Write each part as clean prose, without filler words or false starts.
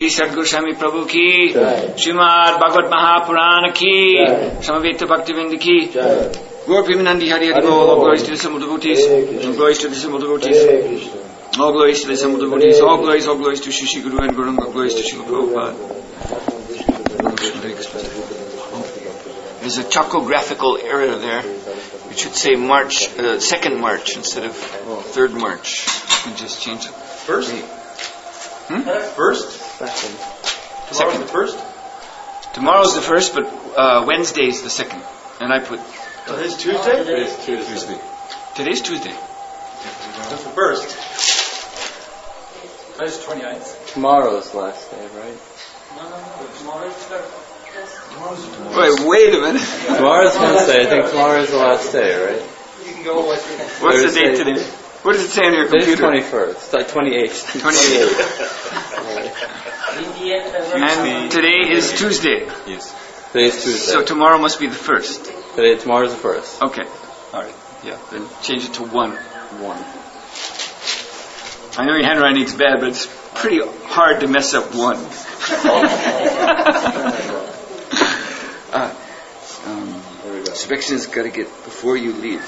Sadgoswami Prabhu ki, Srimad Bhagavad Mahapurana ki, Samaveta Bhaktivinoda ki, Gaur Premanandi Hari Hari Bol, all glories to the Samudra devotees, all glories to the Samudra devotees, all glories to the Samudra devotees, all glories to Shishi Guru and Guranga, all glories to Srila Prabhupada. There's a chocographical error there. It should say March, 2nd March instead of 3rd March. You can just change it. First? First? Tomorrow's the first? Tomorrow's the first, but Wednesday's the second. And I put... Today's Tuesday? Today's Tuesday. Today's Tuesday. That's the first. Today's 29th. Tomorrow's the last day, right? No. Tomorrow's the... Wait a minute. Tomorrow's Wednesday. I think tomorrow's the last day, right? You can go with... What's the date today? What does it say on your computer? Today's 21st. Like 28th. 28th. And today is Tuesday. Yes. Today's Tuesday. So tomorrow must be the first. Tomorrow's the first. Okay. Alright. Yeah. Then change it to 1. I know your handwriting's bad, but it's pretty hard to mess up 1. Subhection's got to get, before you leave,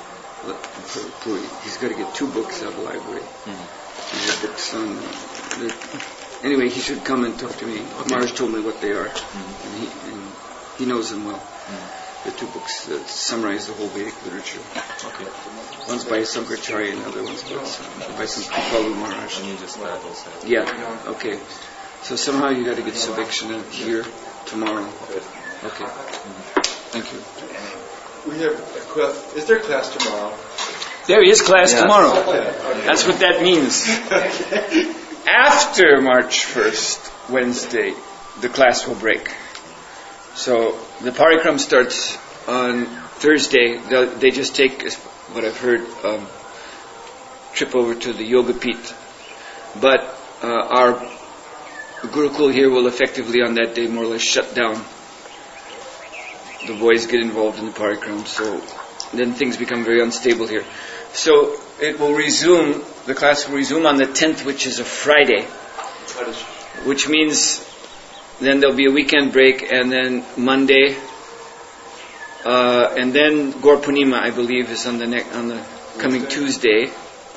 he's got to get 2 books out of the library. These are books on... Anyway, he should come and talk to me. Maharaj told me what they are, and he knows them well. The 2 books that summarize the whole Vedic literature. Okay. One's by Sankaracharya and the other one's by some Kripalu Maharaj. And you just that also. Yeah, okay. So somehow you got to get Subhekshana here tomorrow. Okay. Thank you. We have a class. Is there class tomorrow? There is class tomorrow. Okay. That's what that means. After March 1st, Wednesday, the class will break. So the parikram starts on Thursday. They just take, what I've heard, trip over to the Yoga Pit. But our Gurukul here will effectively on that day more or less shut down. The boys get involved in the parikram, so then things become very unstable here. So it will resume, the class will resume on the 10th, which is a Friday, which means then there'll be a weekend break, and then Monday, and then Gaur Purnima, I believe, is on the coming Tuesday.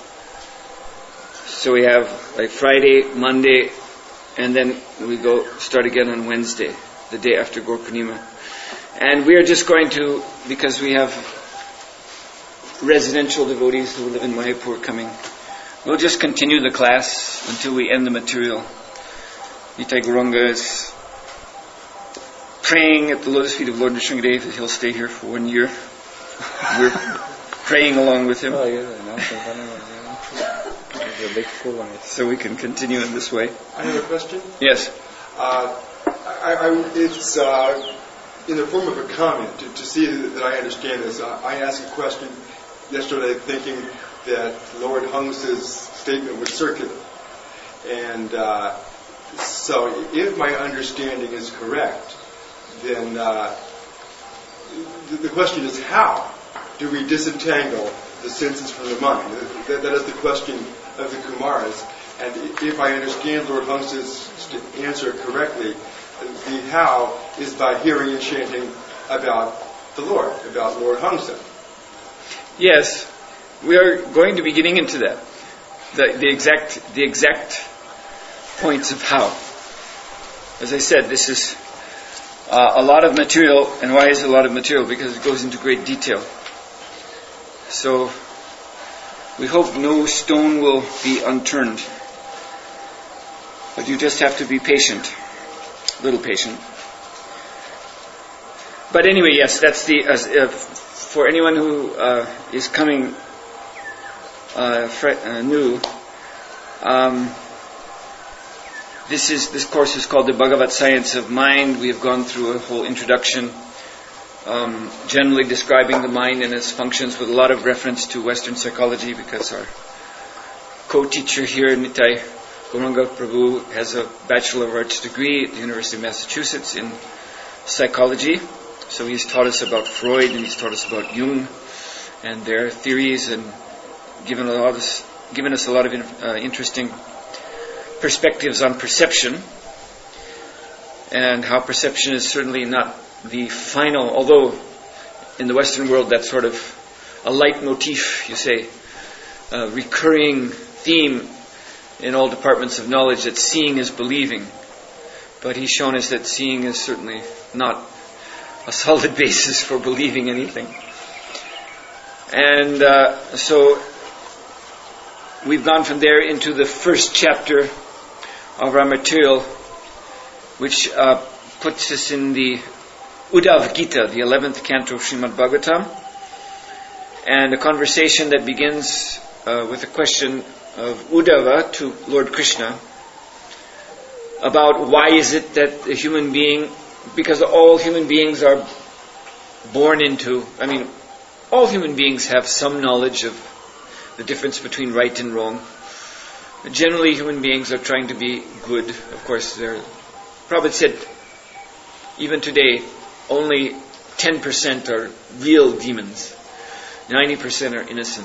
So we have like Friday, Monday, and then we start again on Wednesday, the day after Gaur Purnima. And we are just going to, because we have residential devotees who live in Mayapur coming, we'll just continue the class until we end the material. Nitai Gauranga is praying at the lotus feet of Lord Nrsingadev that he'll stay here for 1 year. We're praying along with him. So we can continue in this way. I have a question. Yes. It's in the form of a comment to see that I understand this. I asked a question yesterday thinking that Lord Hung's statement was circular. And so if my understanding is correct, then the question is, how do we disentangle the senses from the mind? That is the question of the Kumaras. And if I understand Lord Hung's answer correctly, the how is by hearing and chanting about the Lord, about Lord Hangsa. Yes, we are going to be getting into that. The exact points of how. As I said, this is a lot of material. And why is it a lot of material? Because it goes into great detail. So we hope no stone will be unturned. But you just have to be patient. A little patient. But anyway, yes, that's for anyone who is coming new. This course is called the Bhagavat Science of Mind. We have gone through a whole introduction, generally describing the mind and its functions, with a lot of reference to Western psychology, because our co-teacher here, Nitai Gauranga Prabhu, has a Bachelor of Arts degree at the University of Massachusetts in psychology. So he's taught us about Freud, and he's taught us about Jung and their theories, and given us a lot of interesting perspectives on perception. and how perception is certainly not the final, although in the Western world that's sort of a leitmotif, you say, a recurring theme in all departments of knowledge, that seeing is believing. But he's shown us that seeing is certainly not a solid basis for believing anything. And so we've gone from there into the first chapter of our material, which puts us in the Uddhava Gita, the 11th canto of Srimad Bhagavatam, and a conversation that begins with a question of Uddhava to Lord Krishna about why is it that a human being, because all human beings are born into, all human beings have some knowledge of the difference between right and wrong. Generally, human beings are trying to be good. Of course, Prabhupada said, even today, only 10% are real demons. 90% are innocent.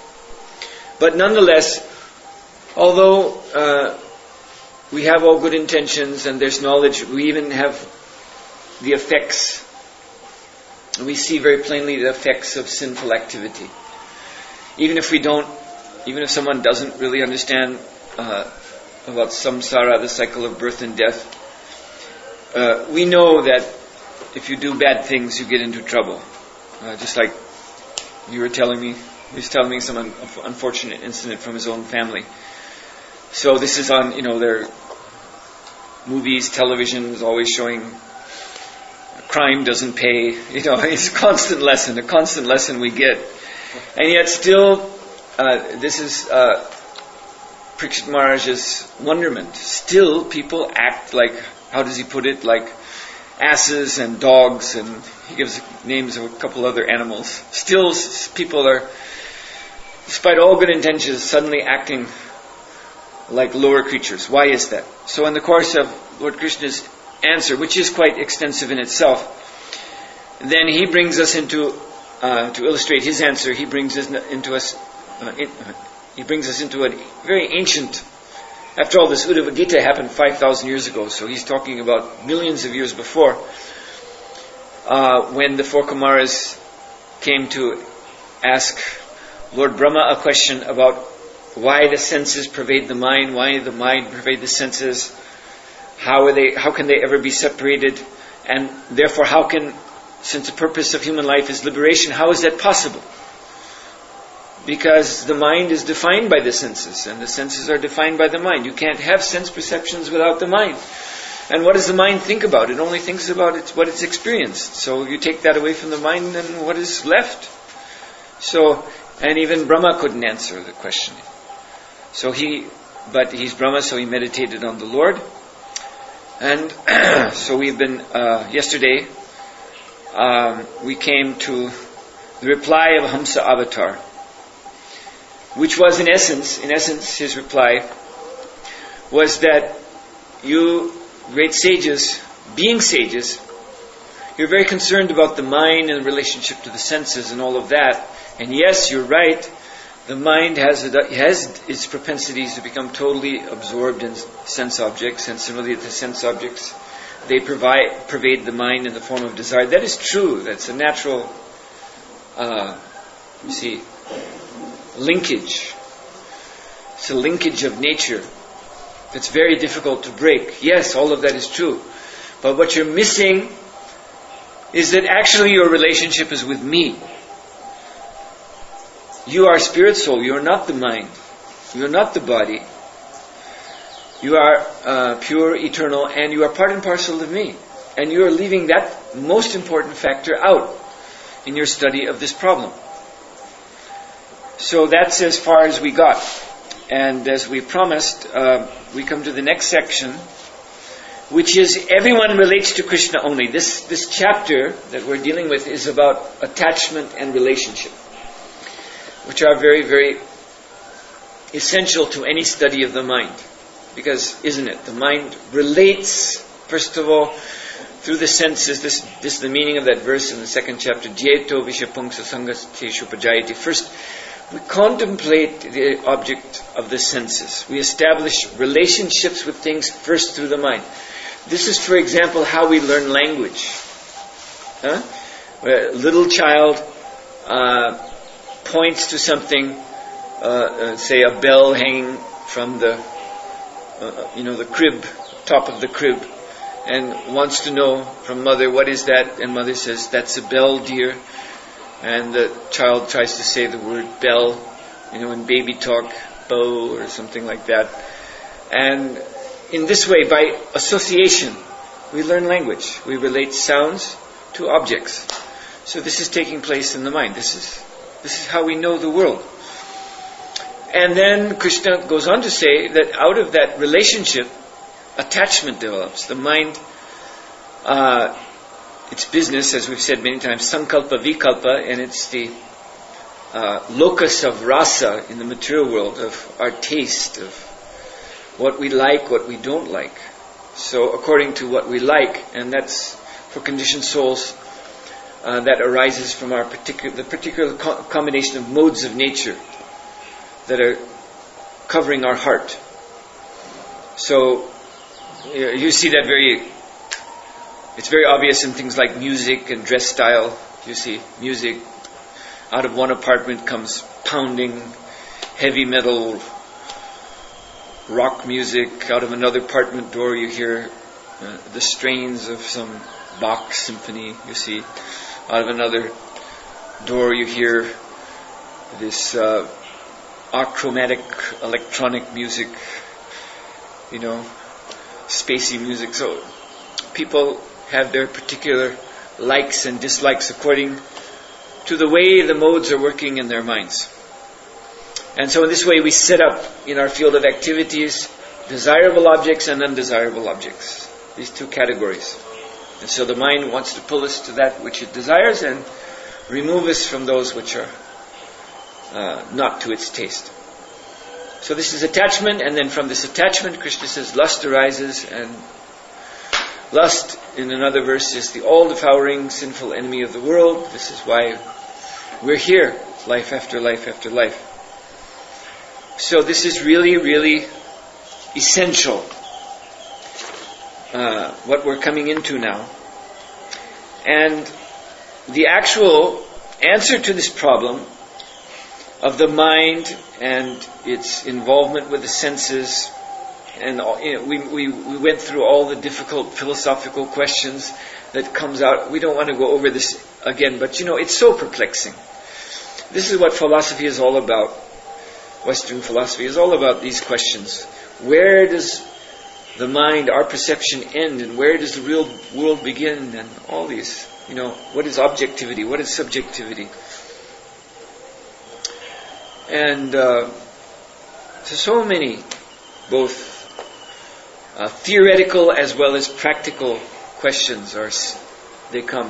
But nonetheless, although we have all good intentions and there's knowledge, we even have the effects. We see very plainly the effects of sinful activity. Even if someone doesn't really understand about samsara, the cycle of birth and death, we know that if you do bad things, you get into trouble. Just like he was telling me some unfortunate incident from his own family. So this is on, their movies, television is always showing crime doesn't pay. It's a constant lesson we get. And yet still, this is Parikshit Maharaj's wonderment. Still, people act like, how does he put it, like asses and dogs, and he gives names of a couple other animals. Still, people are, despite all good intentions, suddenly acting like lower creatures. Why is that? So in the course of Lord Krishna's answer, which is quite extensive in itself, then he brings us into, to illustrate his answer, he brings us into a very ancient. After all, this Uddhava Gita happened 5,000 years ago, so he's talking about millions of years before, when the four Kumaras came to ask Lord Brahma a question about why the senses pervade the mind, why the mind pervade the senses, how can they ever be separated, and therefore since the purpose of human life is liberation, how is that possible? Because the mind is defined by the senses, and the senses are defined by the mind. You can't have sense perceptions without the mind. And what does the mind think about? It only thinks about what it's experienced. So you take that away from the mind, then what is left? And even Brahma couldn't answer the question. But he's Brahma, so he meditated on the Lord. And so we've been, yesterday, we came to the reply of Hamsa Avatar, which was in essence, his reply was that you great sages, being sages, you're very concerned about the mind and the relationship to the senses and all of that. And yes, you're right, the mind has its propensities to become totally absorbed in sense objects, and similarly the sense objects, they pervade the mind in the form of desire. That is true. That's a natural, linkage. It's a linkage of nature that's very difficult to break. Yes, all of that is true. But what you're missing is that actually your relationship is with me. You are spirit soul. You are not the mind. You are not the body. You are pure, eternal, and you are part and parcel of me. And you are leaving that most important factor out in your study of this problem. So that's as far as we got. And as we promised, we come to the next section, which is everyone relates to Krishna only. This chapter that we're dealing with is about attachment and relationship, which are very, very essential to any study of the mind. Because, isn't it? The mind relates, first of all, through the senses. This is the meaning of that verse in the second chapter. Jeto vishapungsa sangaseshu pajayati. First, we contemplate the object of the senses. We establish relationships with things first through the mind. This is, for example, how we learn language. Where a little child points to something, say a bell hanging from the crib, top of the crib, and wants to know from mother, what is that? And mother says, that's a bell, dear. And the child tries to say the word bell, in baby talk, bow, or something like that. And in this way, by association, we learn language. We relate sounds to objects. So this is taking place in the mind. This is how we know the world. And then Krishna goes on to say that out of that relationship, attachment develops. The mind, its business, as we've said many times, sankalpa, vikalpa, and it's the locus of rasa in the material world, of our taste, of what we like, what we don't like. So according to what we like, and that's for conditioned souls, that arises from the particular combination of modes of nature that are covering our heart. So you see that it's very obvious in things like music and dress style. You see music, out of one apartment comes pounding, heavy metal, rock music. Out of another apartment door you hear the strains of some Bach symphony, you see. Out of another door you hear this achromatic electronic music, spacey music. So people have their particular likes and dislikes according to the way the modes are working in their minds. And so in this way we set up in our field of activities desirable objects and undesirable objects. These two categories. And so the mind wants to pull us to that which it desires and remove us from those which are not to its taste. So this is attachment, and then from this attachment, Krishna says, lust arises, and lust, in another verse, is the all-devouring sinful enemy of the world. This is why we're here, life after life after life. So this is really, really essential, what we're coming into now. And the actual answer to this problem of the mind and its involvement with the senses, and we went through all the difficult philosophical questions that comes out. We don't want to go over this again, but it's so perplexing. This is what philosophy is all about. Western philosophy is all about these questions. Where does the mind, our perception, end, and where does the real world begin, and all these, what is objectivity, what is subjectivity? And so many, both theoretical as well as practical questions they come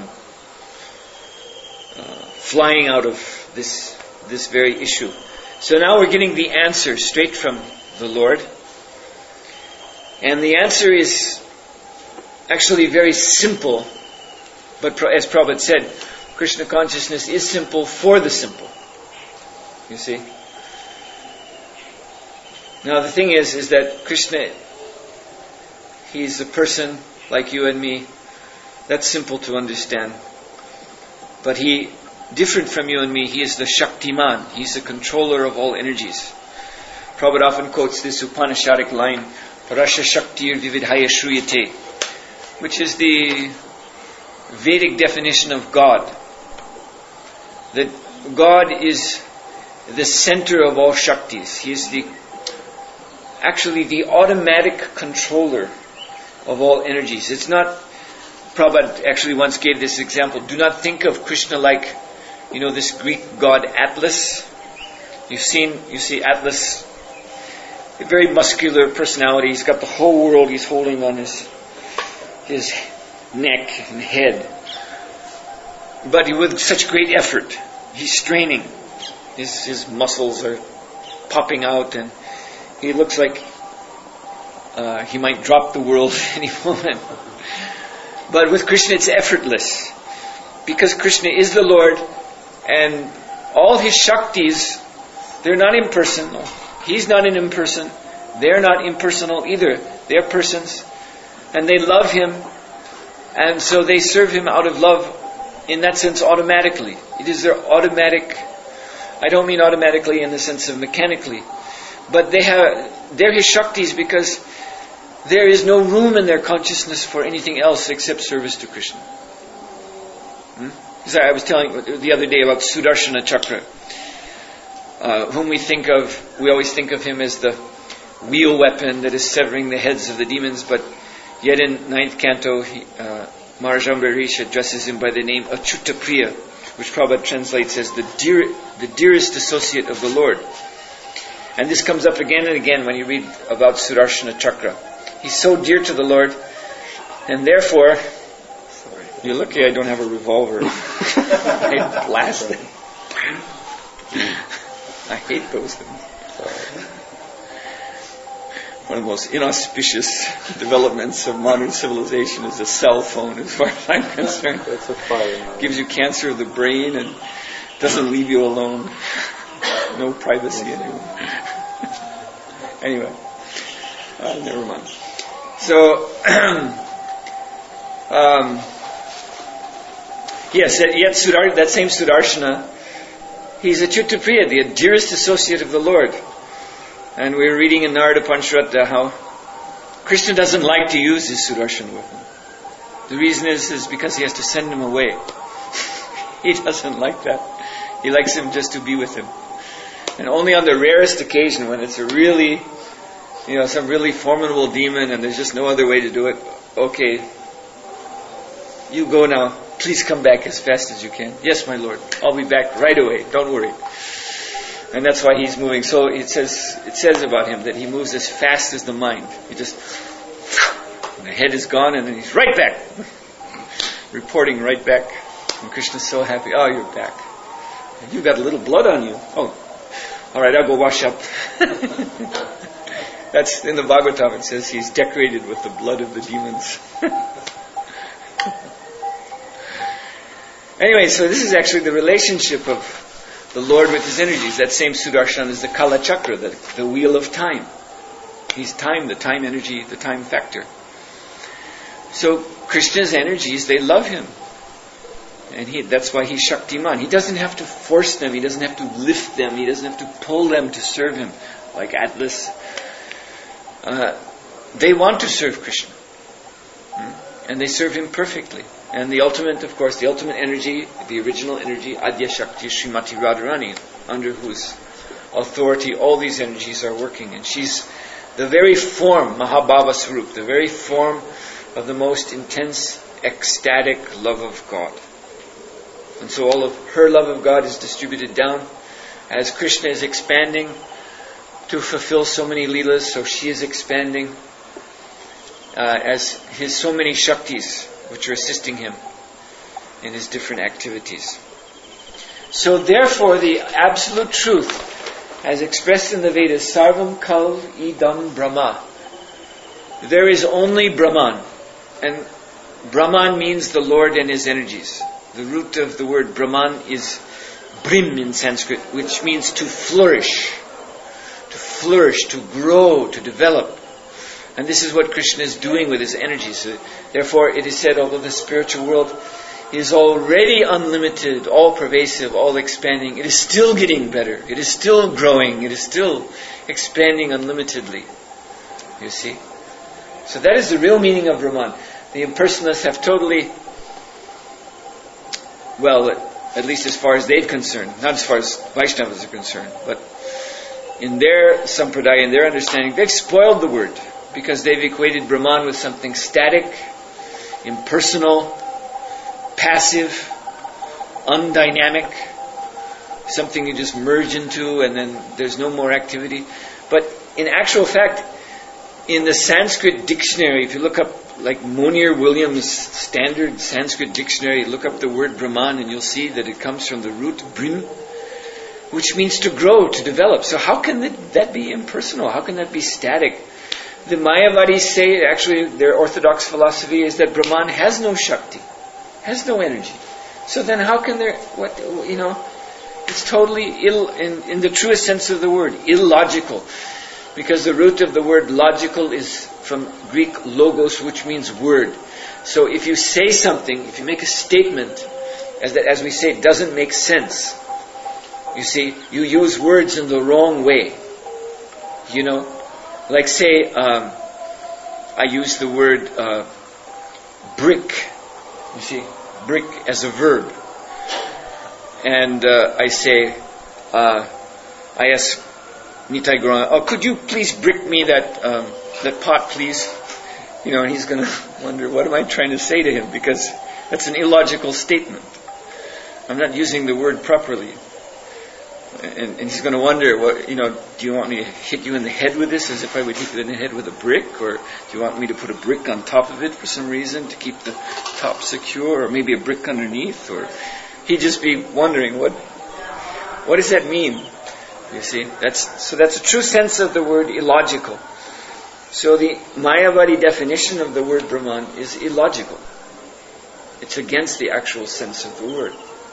flying out of this very issue. So now we're getting the answer straight from the Lord. And the answer is actually very simple, but as Prabhupada said, Krishna consciousness is simple for the simple. You see? Now the thing is that Krishna, He's a person like you and me. That's simple to understand. But He, different from you and me, He is the Shaktiman. He's the controller of all energies. Prabhupada often quotes this Upanishadic line, Parasya Shaktir Vividhaya Shruyate, which is the Vedic definition of God. That God is the center of all Shaktis. He is actually the automatic controller of all energies. It's not, Prabhupada actually once gave this example, do not think of Krishna like, this Greek god Atlas. You see Atlas, a very muscular personality. He's got the whole world he's holding on his neck and head. But with such great effort, he's straining. His muscles are popping out, and he looks like he might drop the world at any moment. But with Krishna it's effortless, because Krishna is the Lord, and all his Shaktis, they're not impersonal. He's not an imperson. They're not impersonal either. They're persons. and they love him, and so they serve him out of love, in that sense, automatically. It is their automatic. I don't mean automatically in the sense of mechanically, but they're his Shaktis because there is no room in their consciousness for anything else except service to Krishna. So I was telling the other day about Sudarshana Chakra, whom we always think of him as the wheel weapon that is severing the heads of the demons, but yet in 9th canto, Maharaj Ambarish addresses him by the name Achyuta Priya, which Prabhupada translates as the dearest associate of the Lord. And this comes up again and again when you read about Sudarshana Chakra. He's so dear to the Lord, and therefore, you're lucky I don't have a revolver. I blast it. I hate those things. One of the most inauspicious developments of modern civilization is a cell phone, as far as I'm concerned. That's a fire. Gives you cancer of the brain and doesn't leave you alone. No privacy anymore. Anyway, never mind. So, yes, yet that same Sudarshana, he's Achyuta Priya, the dearest associate of the Lord. And we're reading in Narada Pancharatta how Krishna doesn't like to use his Sudarshana weapon. The reason is because he has to send him away. He doesn't like that. He likes him just to be with him. And only on the rarest occasion, when it's a really, some really formidable demon and there's just no other way to do it, okay, you go now. Please come back as fast as you can. Yes, my Lord. I'll be back right away. Don't worry. And that's why he's moving. So it says about him that he moves as fast as the mind. He just, the head is gone and then he's right back. Reporting right back. And Krishna's so happy. Oh, you're back. And you got a little blood on you. Oh, all right, I'll go wash up. That's in the Bhagavatam. It says he's decorated with the blood of the demons. Anyway, so this is actually the relationship of the Lord with his energies. That same Sudarshana is the Kala Chakra, the wheel of time. He's time, the time energy, the time factor. So Krishna's energies, they love him. And that's why he's Shaktiman. He doesn't have to force them, he doesn't have to lift them, he doesn't have to pull them to serve him, like Atlas. They want to serve Krishna. And they serve him perfectly. And the ultimate energy, the original energy, Adya Shakti Srimati Radharani, under whose authority all these energies are working. And she's the very form, Mahabhava Swarup, the very form of the most intense, ecstatic love of God. And so all of her love of God is distributed down. As Krishna is expanding to fulfill so many leelas, so she is expanding as his so many Shaktis, which are assisting him in his different activities. So therefore, the absolute truth, as expressed in the Vedas, Sarvam Kal Idam Brahma. There is only Brahman. And Brahman means the Lord and his energies. The root of the word Brahman is Brim in Sanskrit, which means to flourish, to grow, to develop. And this is what Krishna is doing with his energies. Therefore, it is said, although the spiritual world is already unlimited, all-pervasive, all-expanding, it is still getting better. It is still growing. It is still expanding unlimitedly. You see? So that is the real meaning of Brahman. The impersonalists have totally, well, at least as far as they're concerned, not as far as Vaishnavas are concerned, but in their sampradaya, in their understanding, they've spoiled the word. Because they've equated Brahman with something static, impersonal, passive, undynamic, something you just merge into and then there's no more activity. But in actual fact, in the Sanskrit dictionary, if you look up like Monier Williams' standard Sanskrit dictionary, look up the word Brahman and you'll see that it comes from the root Brim, which means to grow, to develop. So how can that be impersonal? How can that be static? The Mayavadis say, actually, their orthodox philosophy is that Brahman has no Shakti, has no energy. So then how can it's totally in the truest sense of the word, illogical. Because the root of the word logical is from Greek logos, which means word. So if you say something, if you make a statement, as we say, it doesn't make sense. You see, you use words in the wrong way. You know, like say, I use the word brick. You see, brick as a verb. And I say, I ask Nitai Gurung, could you please brick me that pot, please? You know, and he's going to wonder, what am I trying to say to him? Because that's an illogical statement. I'm not using the word properly. And he's going to wonder, do you want me to hit you in the head with this as if I would hit you in the head with a brick? Or do you want me to put a brick on top of it for some reason to keep the top secure? Or maybe a brick underneath? Or he'd just be wondering, what does that mean? You see, that's a true sense of the word illogical. So the Mayavadi definition of the word Brahman is illogical. It's against the actual sense of the word.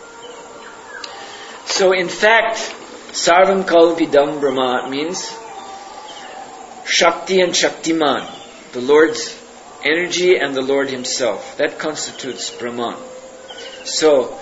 So in fact, Sarvam Kalvidam Brahma means Shakti and Shaktiman, the Lord's energy and the Lord Himself. That constitutes Brahman. So,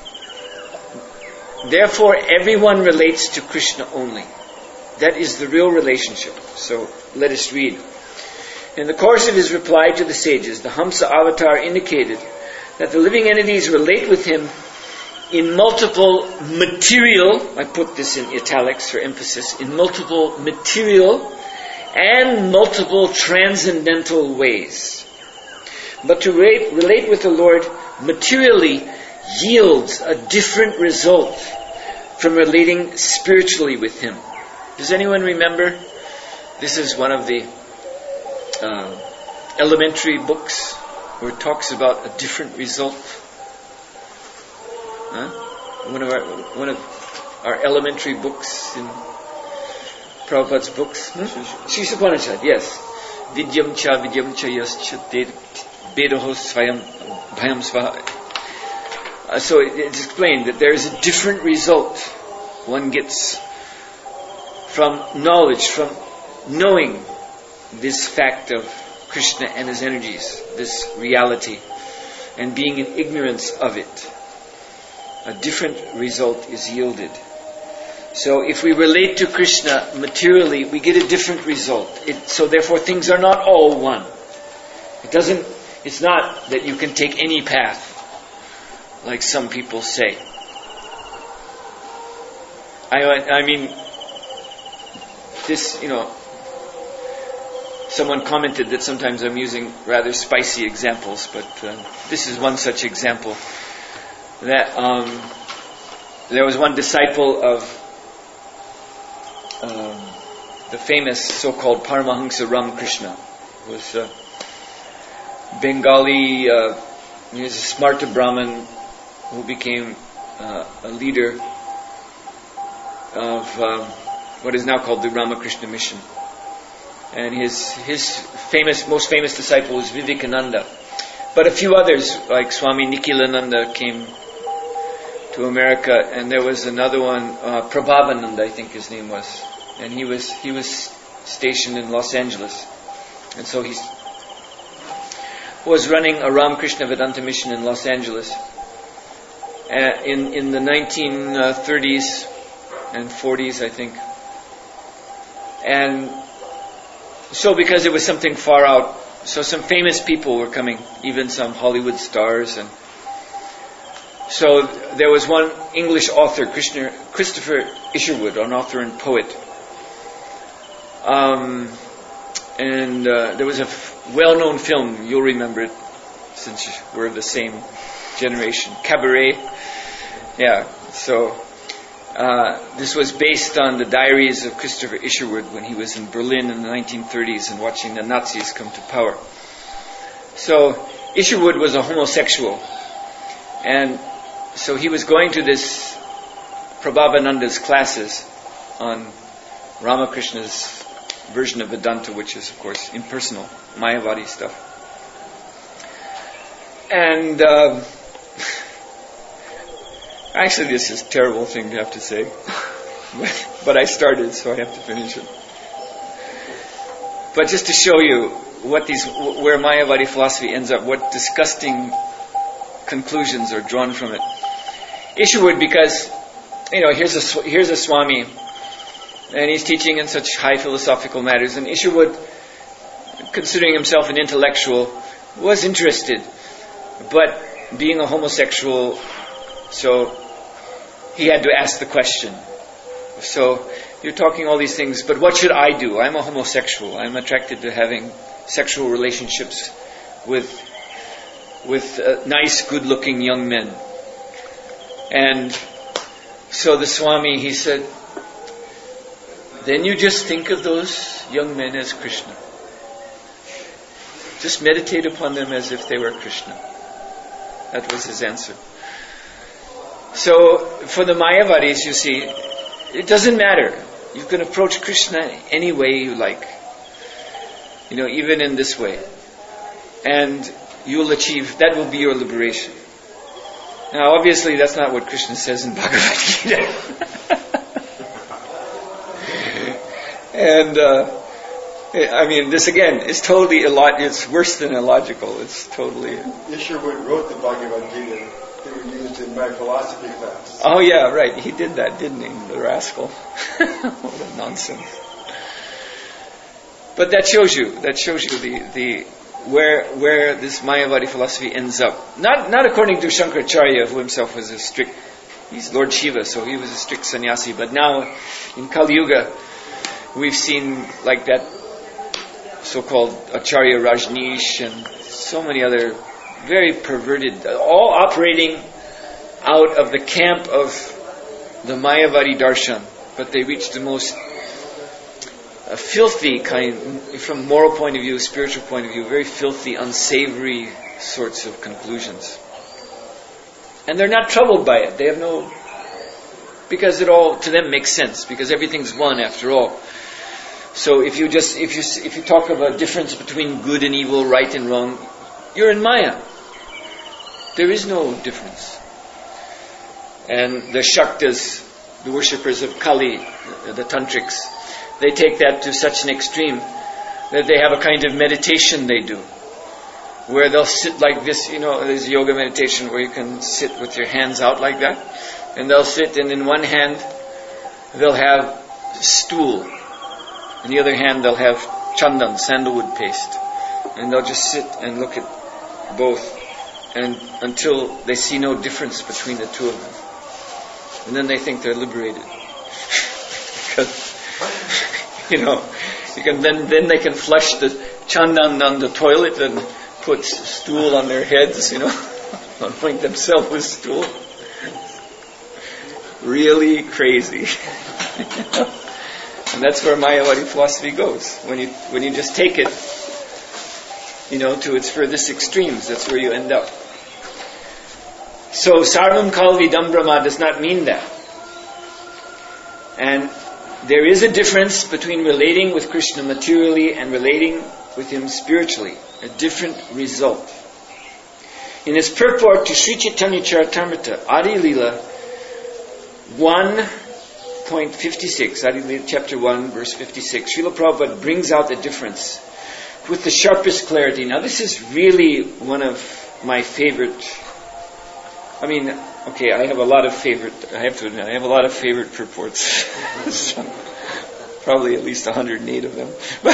therefore everyone relates to Krishna only. That is the real relationship. So let us read. In the course of his reply to the sages, the Hamsa avatar indicated that the living entities relate with him in multiple material, I put this in italics for emphasis, in multiple material and multiple transcendental ways. But to relate with the Lord materially yields a different result from relating spiritually with Him. Does anyone remember? This is one of the elementary books where it talks about a different result. One of our elementary books in Prabhupada's books. Shishupanishad, yes. Vidyam cha yascha bedoho svayam bhayam svaha. So it's explained that there is a different result one gets from knowledge, from knowing this fact of Krishna and His energies, this reality, and being in ignorance of it. A different result is yielded. So if we relate to Krishna materially, we get a different result. So therefore things are not all one. It's not that you can take any path, like some people say. I mean, this, someone commented that sometimes I'm using rather spicy examples, but this is one such example. That there was one disciple of the famous so-called Paramahansa Ramakrishna, who was a Bengali, he was a Smarta Brahmin who became a leader of what is now called the Ramakrishna Mission. And his most famous disciple was Vivekananda. But a few others, like Swami Nikhilananda, came to America, and there was another one, Prabhavananda, I think his name was, and he was stationed in Los Angeles, and so he was running a Ramakrishna Vedanta mission in Los Angeles in the 1930s and 40s, I think, and so because it was something far out, so some famous people were coming, even some Hollywood stars, and so there was one English author, Christopher Isherwood, an author and poet. And there was a well-known film, you'll remember it, since we're of the same generation, Cabaret. Yeah, so this was based on the diaries of Christopher Isherwood when he was in Berlin in the 1930s and watching the Nazis come to power. So Isherwood was a homosexual, and so he was going to this Prabhavananda's classes on Ramakrishna's version of Vedanta, which is, of course, impersonal, Mayavadi stuff. And actually, this is a terrible thing to have to say, but I started, so I have to finish it. But just to show you where Mayavadi philosophy ends up, what disgusting conclusions are drawn from it. Isherwood, because here's a Swami, and he's teaching in such high philosophical matters, and Isherwood, considering himself an intellectual, was interested, but being a homosexual, so he had to ask the question. So you're talking all these things, but what should I do? I'm a homosexual. I'm attracted to having sexual relationships with nice, good-looking young men. And so the Swami, he said, then you just think of those young men as Krishna. Just meditate upon them as if they were Krishna. That was his answer. So for the Mayavadis, you see, it doesn't matter. You can approach Krishna any way you like. Even in this way. And you'll achieve, that will be your liberation. Now obviously that's not what Krishna says in Bhagavad Gita. And this again is totally it's worse than illogical. It's totally... Isherwood wrote the Bhagavad Gita. They were used in my philosophy class. Oh yeah, right. He did that, didn't he? The rascal. What a nonsense. But that shows you the where this Mayavadi philosophy ends up. Not according to Shankaracharya, who himself was he's Lord Shiva, so he was a strict sannyasi. But now in Kali Yuga, we've seen like that so-called Acharya Rajneesh and so many other very perverted, all operating out of the camp of the Mayavadi darshan, but they reach the most filthy kind, from moral point of view, spiritual point of view, very filthy, unsavory sorts of conclusions. And they're not troubled by it. They have because it all to them makes sense, because everything's one after all. So if you talk of a difference between good and evil, right and wrong, you're in Maya. There is no difference. And the Shaktas, the worshippers of Kali, the Tantrics, they take that to such an extreme that they have a kind of meditation they do, where they'll sit like this. There's yoga meditation where you can sit with your hands out like that, and they'll sit, and in one hand they'll have stool, in the other hand they'll have chandan, sandalwood paste, and they'll just sit and look at both, and until they see no difference between the two of them, and then they think they're liberated. Because then they can flush the chandan down the toilet and put stool on their heads, anoint themselves with stool. Really crazy. And that's where Mayavadi philosophy goes. When you just take it, to its furthest extremes, that's where you end up. So Sarvam Kalvidam Brahma does not mean that. And there is a difference between relating with Krishna materially and relating with him spiritually. A different result. In its purport to Sri Chaitanya Charitamrita, Adi Lila 1.56, Adi Lila chapter 1 verse 56, Srila Prabhupada brings out the difference with the sharpest clarity. Now this is really one of my favorite... I have a lot of favorite purports. So, probably at least 108 of them.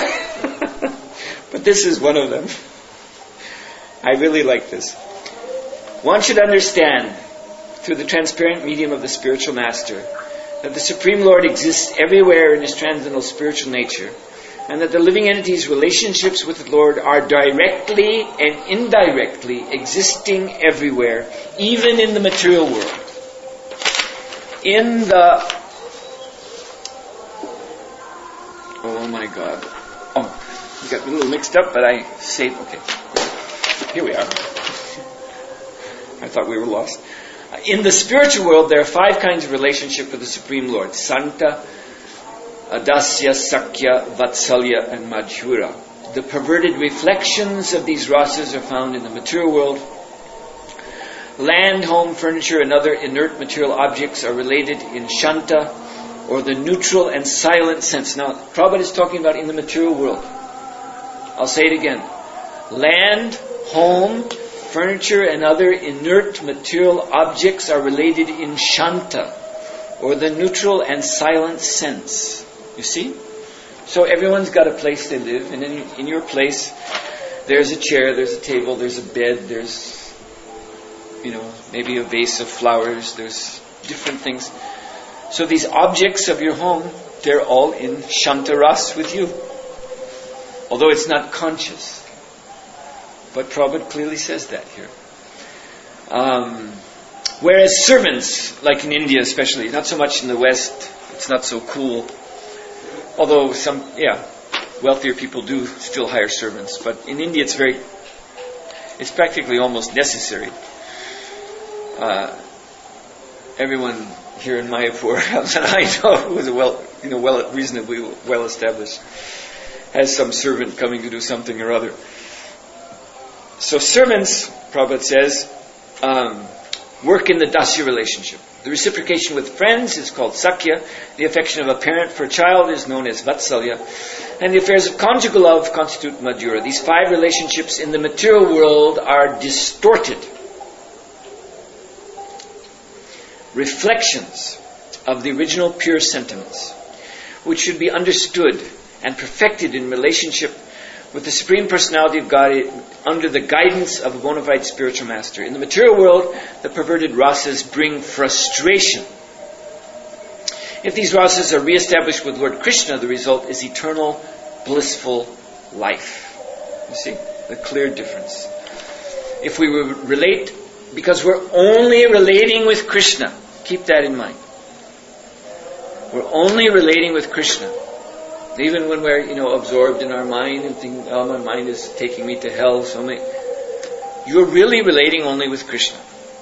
But this is one of them. I really like this. One should understand, through the transparent medium of the spiritual master, that the Supreme Lord exists everywhere in his transcendental spiritual nature, and that the living entity's relationships with the Lord are directly and indirectly existing everywhere, even in the material world. Oh my God. Oh, we got a little mixed up, but I saved... Okay. Here we are. I thought we were lost. In the spiritual world, there are 5 kinds of relationship with the Supreme Lord. Santa, Adasya, Sakya, Vatsalya, and Madhura. The perverted reflections of these rasas are found in the material world. Land, home, furniture, and other inert material objects are related in Shanta, or the neutral and silent sense. Now, Prabhupada is talking about in the material world. I'll say it again. Land, home, furniture, and other inert material objects are related in Shanta, or the neutral and silent sense. You see? So everyone's got a place they live, and in your place, there's a chair, there's a table, there's a bed, there's, maybe a vase of flowers, there's different things. So these objects of your home, they're all in Shantaras with you. Although it's not conscious. But Prabhupada clearly says that here. Whereas servants, like in India especially, not so much in the West, it's not so cool. Although some, wealthier people do still hire servants. But in India it's practically almost necessary. Everyone here in Mayapur that I know who is reasonably well established has some servant coming to do something or other. So servants, Prabhupada says, work in the dasya relationship. The reciprocation with friends is called sakya. The affection of a parent for a child is known as vatsalya. And the affairs of conjugal love constitute madhura. These 5 relationships in the material world are distorted reflections of the original pure sentiments, which should be understood and perfected in relationship with the Supreme Personality of God under the guidance of a bona fide spiritual master. In the material world, the perverted rasas bring frustration. If these rasas are re-established with Lord Krishna, the result is eternal, blissful life. You see the clear difference. If we relate, because we're only relating with Krishna, keep that in mind. We're only relating with Krishna. Even when we're, absorbed in our mind and think, my mind is taking me to hell. You're really relating only with Krishna.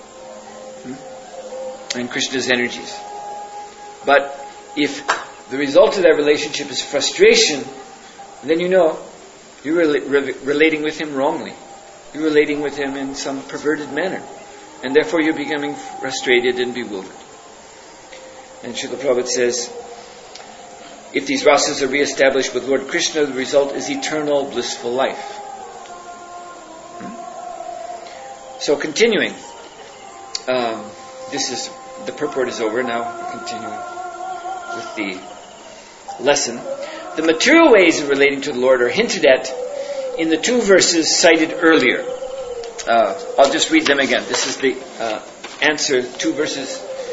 And Krishna's energies. But if the result of that relationship is frustration, then you're relating with Him wrongly. You're relating with Him in some perverted manner. And therefore you're becoming frustrated and bewildered. And Srila Prabhupada says, if these rasas are re-established with Lord Krishna, the result is eternal, blissful life. So continuing, the purport is over, now we're continuing with the lesson. The material ways of relating to the Lord are hinted at in the 2 verses cited earlier. I'll just read them again. This is the answer, 2 verses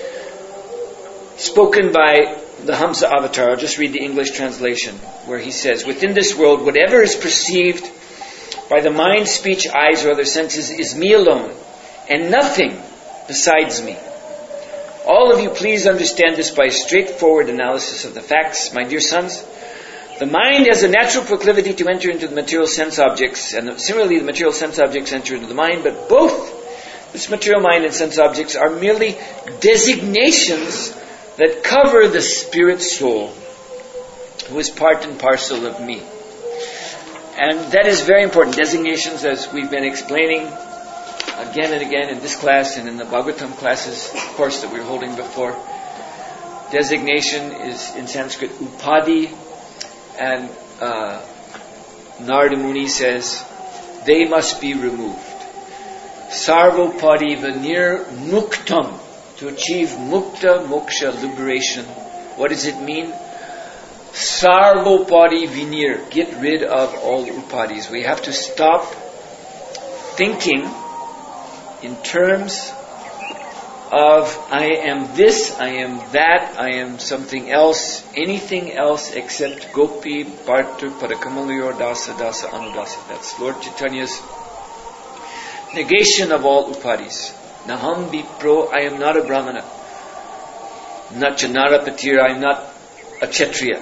spoken by the Hamsa Avatar. I'll just read the English translation, where he says, within this world, whatever is perceived by the mind, speech, eyes, or other senses is me alone, and nothing besides me. All of you please understand this by a straightforward analysis of the facts. My dear sons, the mind has a natural proclivity to enter into the material sense objects, and similarly the material sense objects enter into the mind, but both this material mind and sense objects are merely designations that cover the spirit soul, who is part and parcel of me. And that is very important. Designations, as we've been explaining again and again in this class and in the Bhagavatam classes, course that we were holding before. Designation is in Sanskrit upadi, and Narada Muni says they must be removed. Sarvopadi vanir muktam, to achieve mukta, moksha, liberation. What does it mean? Sarvopadi vinir, get rid of all upadis. We have to stop thinking in terms of I am this, I am that, I am something else, anything else except Gopi, Bharta, Padakamalyor, Dasa, Dasa, Anudasa. That's Lord Chaitanya's negation of all upadis. Naham Vipro, I am not a Brahmana. Nachanara Patira, I am not a Kshatriya.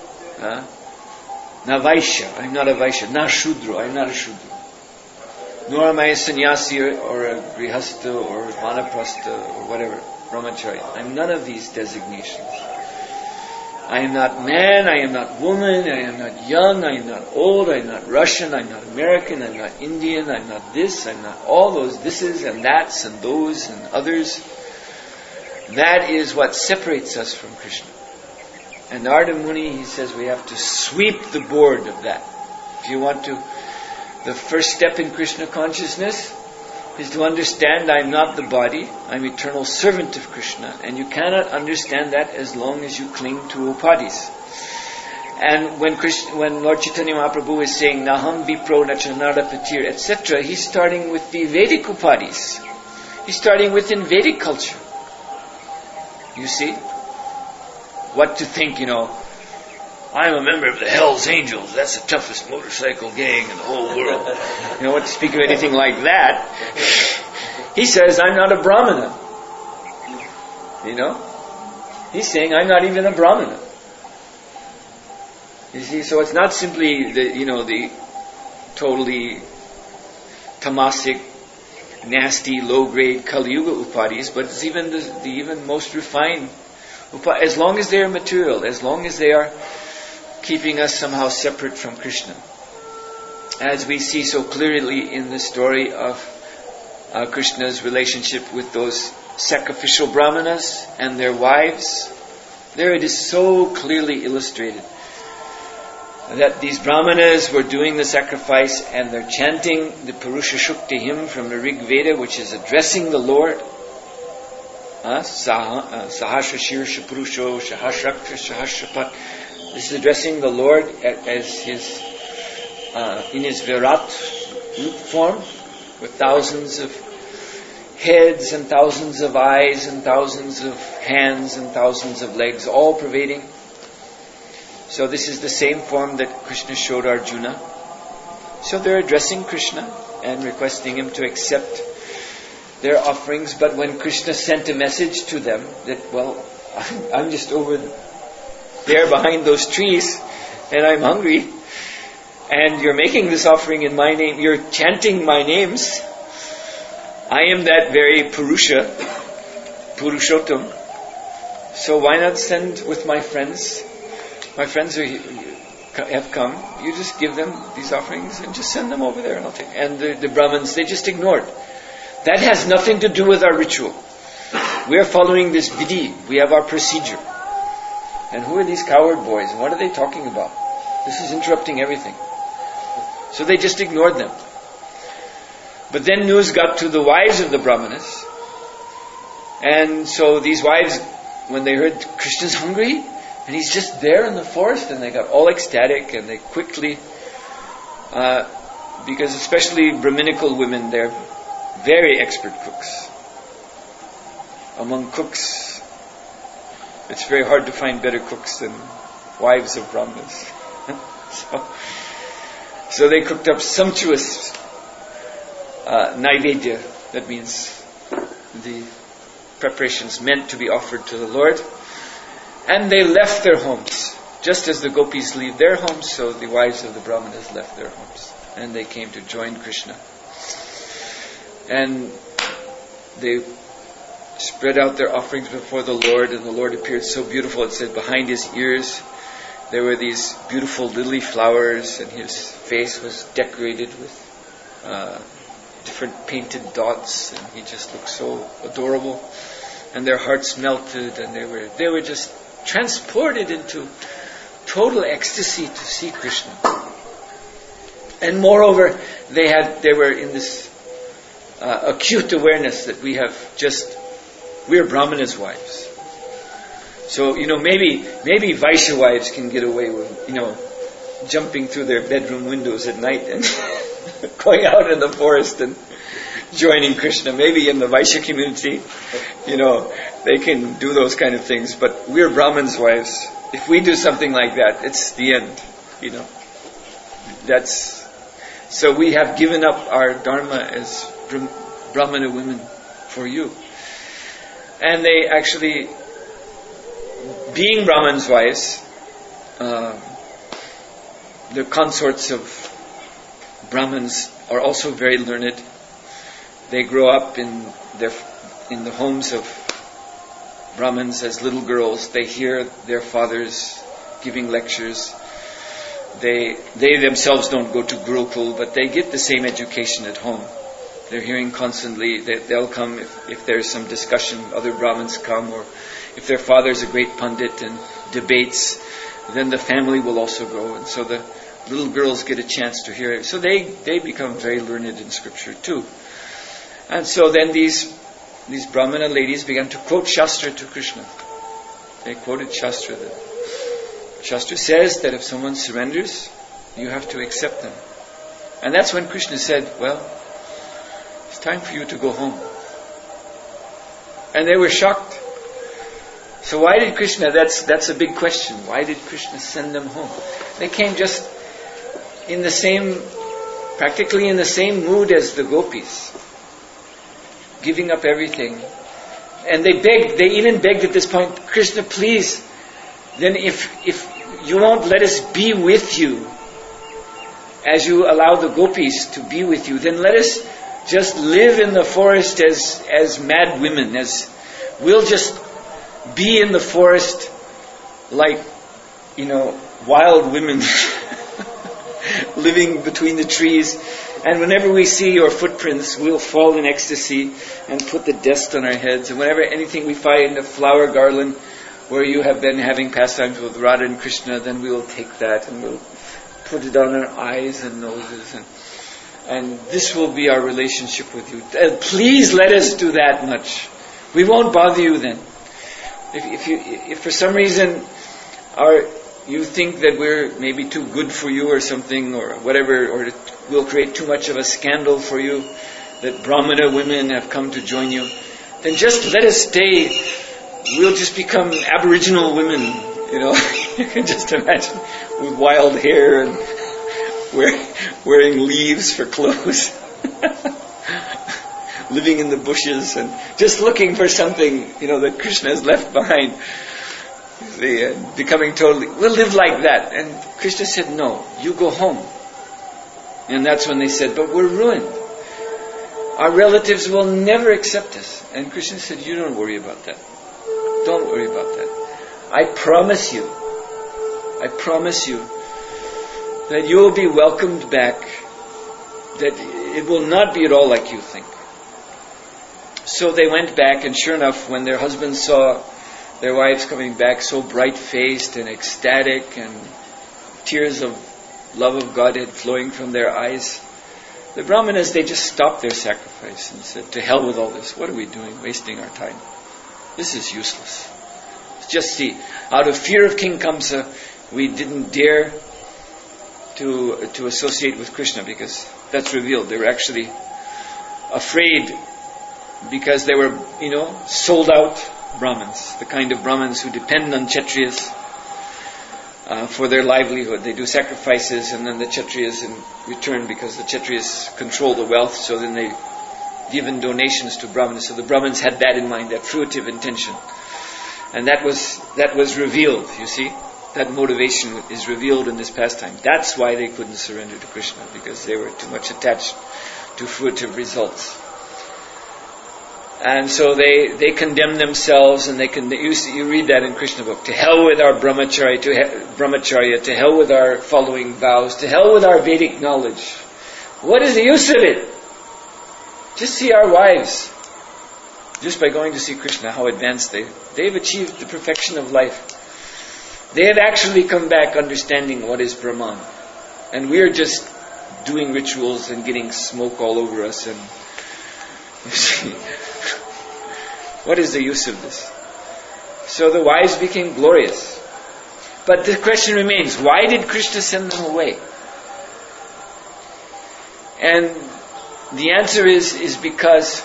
Na Vaishya, I am not a Vaishya. Na Shudra, I am not a Shudra. Nor am I a sannyasi or a grihastha or vanaprastha or whatever, brahmacharya. I am none of these designations. I am not man, I am not woman, I am not young, I am not old, I am not Russian, I am not American, I am not Indian, I am not this, I am not all those thises and that's and those and others. That is what separates us from Krishna. And Narada Muni, he says we have to sweep the board of that. If you want to, the first step in Krishna consciousness is to understand I'm not the body, I'm eternal servant of Krishna, and you cannot understand that as long as you cling to upadhis. And when Lord Chaitanya Mahaprabhu is saying Naham Vipro Nachanara Patir, etc., he's starting with the Vedic upadhis. He's starting within Vedic culture. You see? What to think, I'm a member of the Hells Angels, that's the toughest motorcycle gang in the whole world. What to speak of anything like that. He says, I'm not a Brahmana. He's saying, I'm not even a Brahmana. You see, so it's not simply the totally tamasic, nasty, low-grade Kali Yuga upadhis, but it's even the even most refined upadhis, as long as they are material, as long as they are keeping us somehow separate from Krishna. As we see so clearly in the story of Krishna's relationship with those sacrificial brahmanas and their wives, there it is so clearly illustrated that these brahmanas were doing the sacrifice and they're chanting the Purusha Shukti hymn from the Rig Veda, which is addressing the Lord. Sahasra Shirsha Purusho Sahasrakta Sahasrapat. This is addressing the Lord as his in his Virat root form, with thousands of heads and thousands of eyes and thousands of hands and thousands of legs, all pervading. So this is the same form that Krishna showed Arjuna. So they're addressing Krishna and requesting him to accept their offerings. But when Krishna sent a message to them that, I'm just over there behind those trees and I'm hungry and you're making this offering in my name, you're chanting my names, I am that very Purusha, Purushottam, so why not send with my friends? My friends have come, you just give them these offerings and just send them over there and I'll take. And the Brahmins, they just ignored. That has nothing to do with our ritual. We are following this vidhi, we have our procedure. And who are these coward boys? And what are they talking about? This is interrupting everything. So they just ignored them. But then news got to the wives of the Brahmanas. And so these wives, when they heard Krishna's hungry, and he's just there in the forest, and they got all ecstatic, and they quickly, because especially Brahminical women, they're very expert cooks. Among cooks, it's very hard to find better cooks than wives of Brahmanas. So they cooked up sumptuous naivedya, that means the preparations meant to be offered to the Lord. And they left their homes. Just as the gopis leave their homes, so the wives of the Brahmanas left their homes. And they came to join Krishna. And they spread out their offerings before the Lord, and the Lord appeared so beautiful. It said behind his ears there were these beautiful lily flowers, and his face was decorated with different painted dots, and he just looked so adorable. And their hearts melted, and they were just transported into total ecstasy to see Krishna. And moreover, they were in this acute awareness that we're Brahmana's wives. So, maybe Vaishya wives can get away with, jumping through their bedroom windows at night and going out in the forest and joining Krishna. Maybe in the Vaishya community, they can do those kind of things. But we're Brahmins' wives. If we do something like that, it's the end. So we have given up our dharma as Brahmana women for you. And they actually, being Brahmins' wives, the consorts of Brahmins are also very learned. They grow up in the homes of Brahmins as little girls. They hear their fathers giving lectures. They themselves don't go to Gurukul, but they get the same education at home. They're hearing constantly. They'll come if there's some discussion. Other Brahmins come, or if their father's a great pundit and debates, then the family will also go. And so the little girls get a chance to hear it. So they become very learned in scripture too. And so then these Brahmana ladies began to quote Shastra to Krishna. They quoted Shastra. Shastra says that if someone surrenders, you have to accept them. And that's when Krishna said, well, it's time for you to go home. And they were shocked. So why did Krishna, that's a big question, why did Krishna send them home? They came just practically in the same mood as the gopis, giving up everything. And they even begged at this point, Krishna, please, then if you won't let us be with you, as you allow the gopis to be with you, then let us just live in the forest as mad women, as we'll just be in the forest like, wild women living between the trees, and whenever we see your footprints, we'll fall in ecstasy and put the dust on our heads, and whenever anything we find, a flower garland where you have been having pastimes with Radha and Krishna, then we will take that and we'll put it on our eyes and noses, and this will be our relationship with you. Please let us do that much. We won't bother you then. If for some reason you think that we're maybe too good for you or something or whatever, or we'll create too much of a scandal for you, that Brahmana women have come to join you, then just let us stay. We'll just become Aboriginal women, You can just imagine, with wild hair and wearing leaves for clothes. Living in the bushes and just looking for something, that Krishna has left behind. Becoming we'll live like that. And Krishna said, no, you go home. And that's when they said, but we're ruined. Our relatives will never accept us. And Krishna said, you don't worry about that. Don't worry about that. I promise you that you will be welcomed back, that it will not be at all like you think. So they went back, and sure enough, when their husbands saw their wives coming back so bright-faced and ecstatic, and tears of love of Godhead flowing from their eyes, the Brahmanas, they just stopped their sacrifice and said, to hell with all this. What are we doing? Wasting our time. This is useless. Just see, out of fear of King Kamsa, we didn't dare to associate with Krishna, because that's revealed. They were actually afraid, because they were, sold out Brahmins, the kind of Brahmins who depend on Kshatriyas for their livelihood. They do sacrifices, and then the Kshatriyas in return, because the Kshatriyas control the wealth, so then they give in donations to Brahmins. So the Brahmins had that in mind, that fruitive intention. And that was revealed, you see. That motivation is revealed in this pastime. That's why they couldn't surrender to Krishna, because they were too much attached to fruitive results. And so they condemn themselves, and you read that in Krishna book. To hell with our brahmacharya, to hell with our following vows, to hell with our Vedic knowledge. What is the use of it? Just see our wives. Just by going to see Krishna, how advanced they've achieved the perfection of life. They have actually come back understanding what is Brahman. And we are just doing rituals and getting smoke all over us, and you see, what is the use of this? So the wives became glorious. But the question remains, why did Krishna send them away? And the answer is because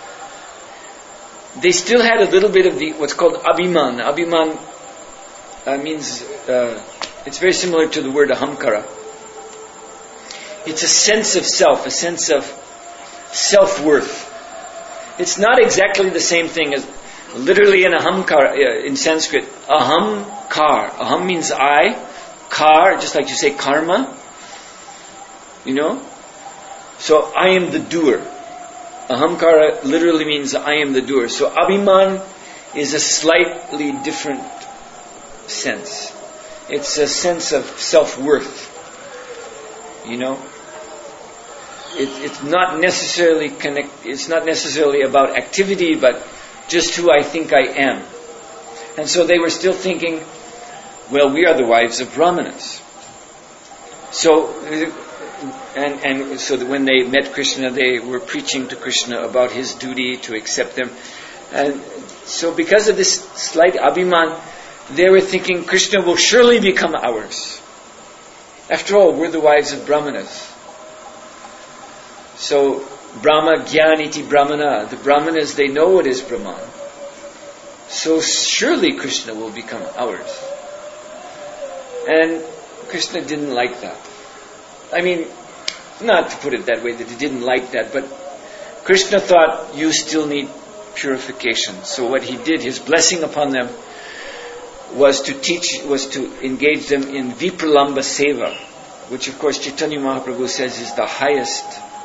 they still had a little bit of what's called abhiman. Abhiman means, it's very similar to the word ahamkara. It's a sense of self, a sense of self-worth. It's not exactly the same thing as, literally in ahamkara, in Sanskrit, ahamkar. Aham means I, kar, just like you say karma, So I am the doer. Ahamkara literally means I am the doer. So abhiman is a slightly different sense. It's a sense of self-worth. It's not necessarily it's not necessarily about activity, but just who I think I am. And so they were still thinking, well, we are the wives of Brahmanas. So, and so that when they met Krishna, they were preaching to Krishna about his duty to accept them. And so because of this slight abhiman, they were thinking Krishna will surely become ours. After all, we're the wives of Brahmanas. So, Brahma Gyaniti Brahmana, the Brahmanas, they know what is Brahman. So surely Krishna will become ours. And Krishna didn't like that. I mean, not to put it that way, that he didn't like that, but Krishna thought you still need purification. So what he did, his blessing upon them, was to engage them in Vipralamba Seva, which of course Chaitanya Mahaprabhu says is the highest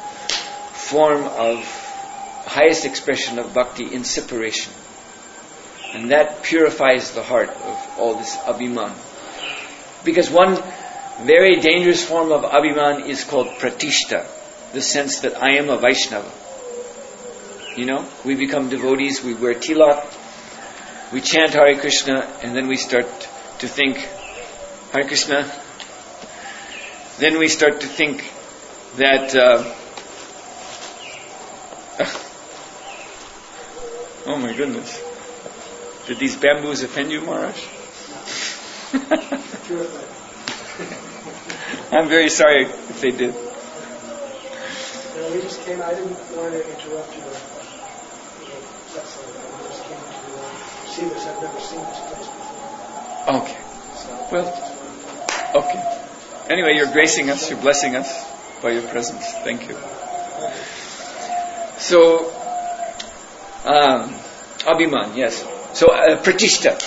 expression of bhakti in separation. And that purifies the heart of all this abhiman. Because one very dangerous form of abhiman is called pratishta, the sense that I am a Vaishnava. You know, we become devotees, we wear tilak, we chant Hare Krishna, and then we start to think, Hare Krishna, then we start to think that, oh my goodness, did these bamboos offend you, Maharaj? I'm very sorry if they did. We just came, I didn't want to interrupt you. I just came to see this. I've never seen this place before. Okay. Well, okay. Anyway, you're gracing us, you're blessing us by your presence. Thank you. So, abhiman, yes. So, pratishta.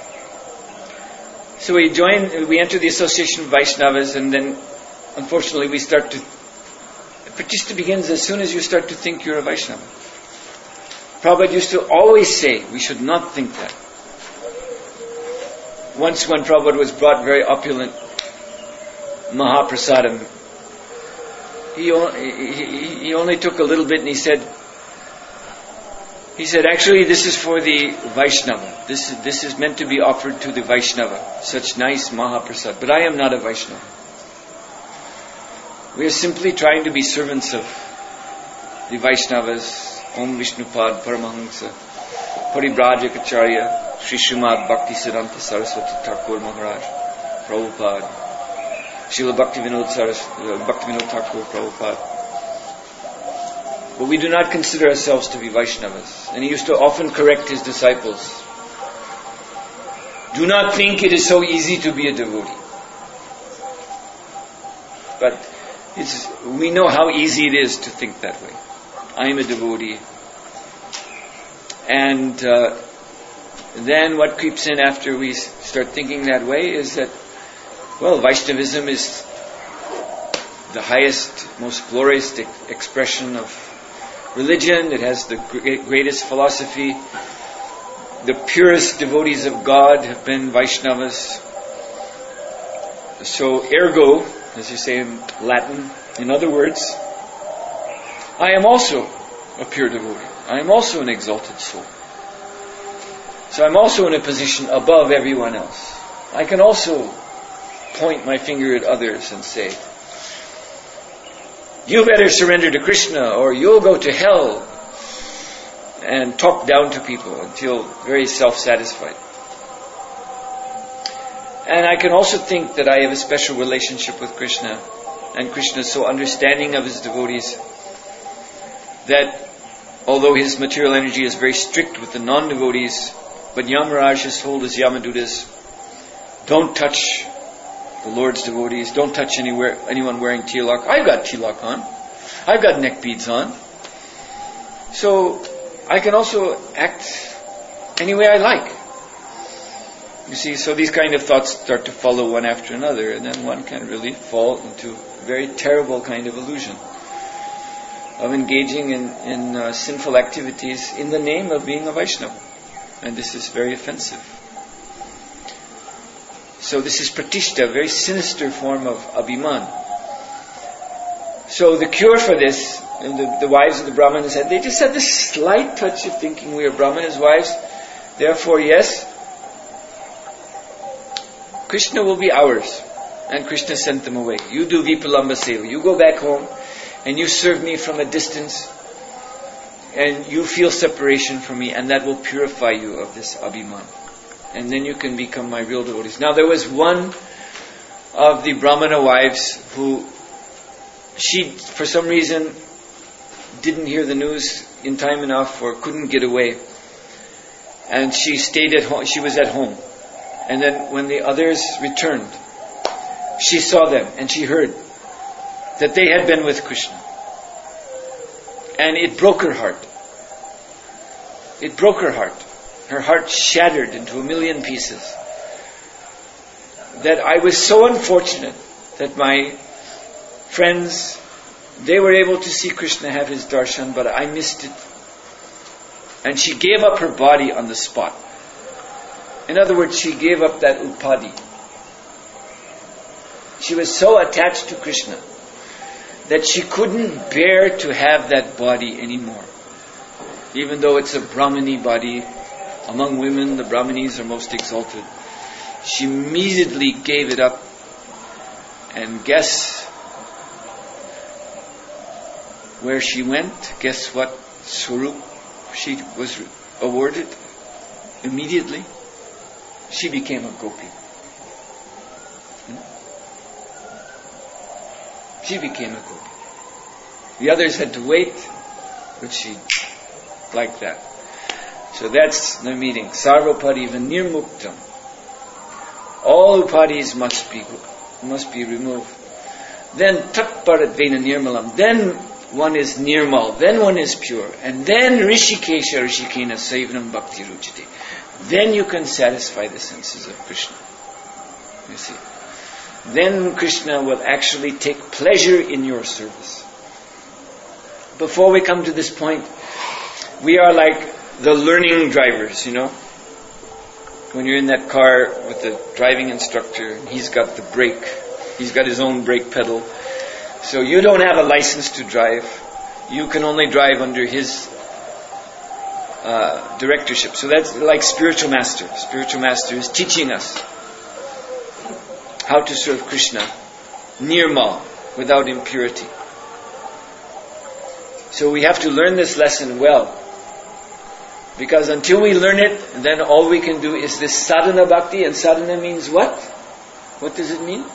So we enter the association of Vaishnavas, and then, unfortunately, we start to... Pratishta begins as soon as you start to think you're a Vaishnava. Prabhupada used to always say, we should not think that. Once when Prabhupada was brought very opulent Mahaprasadam, he only took a little bit and he said, actually this is for the Vaishnava. This is meant to be offered to the Vaishnava. Such nice Mahaprasad. But I am not a Vaishnava. We are simply trying to be servants of the Vaishnavas. Om Vishnupad Paramahamsa Paribrajakacharya Sri Srimad Bhakti Siddhanta Saraswati Thakur Maharaj Prabhupada Srila Bhaktivinoda Thakur Prabhupada. But we do not consider ourselves to be Vaishnavas. And he used to often correct his disciples. Do not think it is so easy to be a devotee. But we know how easy it is to think that way. I am a devotee. And then what creeps in after we start thinking that way is that, well, Vaishnavism is the highest, most glorious expression of religion. It has the greatest philosophy. The purest devotees of God have been Vaishnavas. So, ergo, as you say in Latin, in other words, I am also a pure devotee. I am also an exalted soul. So I'm also in a position above everyone else. I can also point my finger at others and say, you better surrender to Krishna or you'll go to hell, and talk down to people and feel very self-satisfied. And I can also think that I have a special relationship with Krishna, and Krishna is so understanding of his devotees that although his material energy is very strict with the non-devotees, but Yamaraj has told his Yamadutas, don't touch the Lord's devotees, don't touch anyone wearing tilak. I've got tilak on. I've got neck beads on. So I can also act any way I like. You see, so these kind of thoughts start to follow one after another, and then one can really fall into a very terrible kind of illusion of engaging in sinful activities in the name of being a Vaishnava. And this is very offensive. So this is pratishta, a very sinister form of abhiman. So the cure for this, and the wives of the Brahmanas said, they just had this slight touch of thinking we are Brahmanas' wives, therefore yes, Krishna will be ours. And Krishna sent them away. You do Vipalamba Seva. You go back home and you serve me from a distance and you feel separation from me, and that will purify you of this abhiman. And then you can become my real devotees. Now there was one of the Brahmana wives who, she for some reason didn't hear the news in time enough or couldn't get away. And she stayed at home. She was at home. And then when the others returned, she saw them and she heard that they had been with Krishna. And it broke her heart. It broke her heart. Her heart shattered into a million pieces. That I was so unfortunate that my friends, they were able to see Krishna have his darshan, but I missed it. And she gave up her body on the spot. In other words, she gave up that upadi. She was so attached to Krishna that she couldn't bear to have that body anymore. Even though it's a Brahmani body, among women the Brahmanis are most exalted. She immediately gave it up, and guess where she went? Guess what swarup she was awarded? Immediately, she became a gopi. She became a gopi. The others had to wait, but she like that. So that's the meaning. Sarvapariva nirmuktam. All upadis must be removed. Then tatparadvena nirmalam. Then one is nirmal. Then one is pure. And then rishikesha rishikena savanam bhakti ruchite. Then you can satisfy the senses of Krishna. You see. Then Krishna will actually take pleasure in your service. Before we come to this point, we are like the learning drivers, you know. When you're in that car with the driving instructor, he's got the brake, he's got his own brake pedal. So you don't have a license to drive. You can only drive under his directorship. So that's like spiritual master. Spiritual master is teaching us how to serve Krishna nirmal, without impurity. So we have to learn this lesson well. Because until we learn it, then all we can do is this sadhana bhakti. And sadhana means what? What does it mean?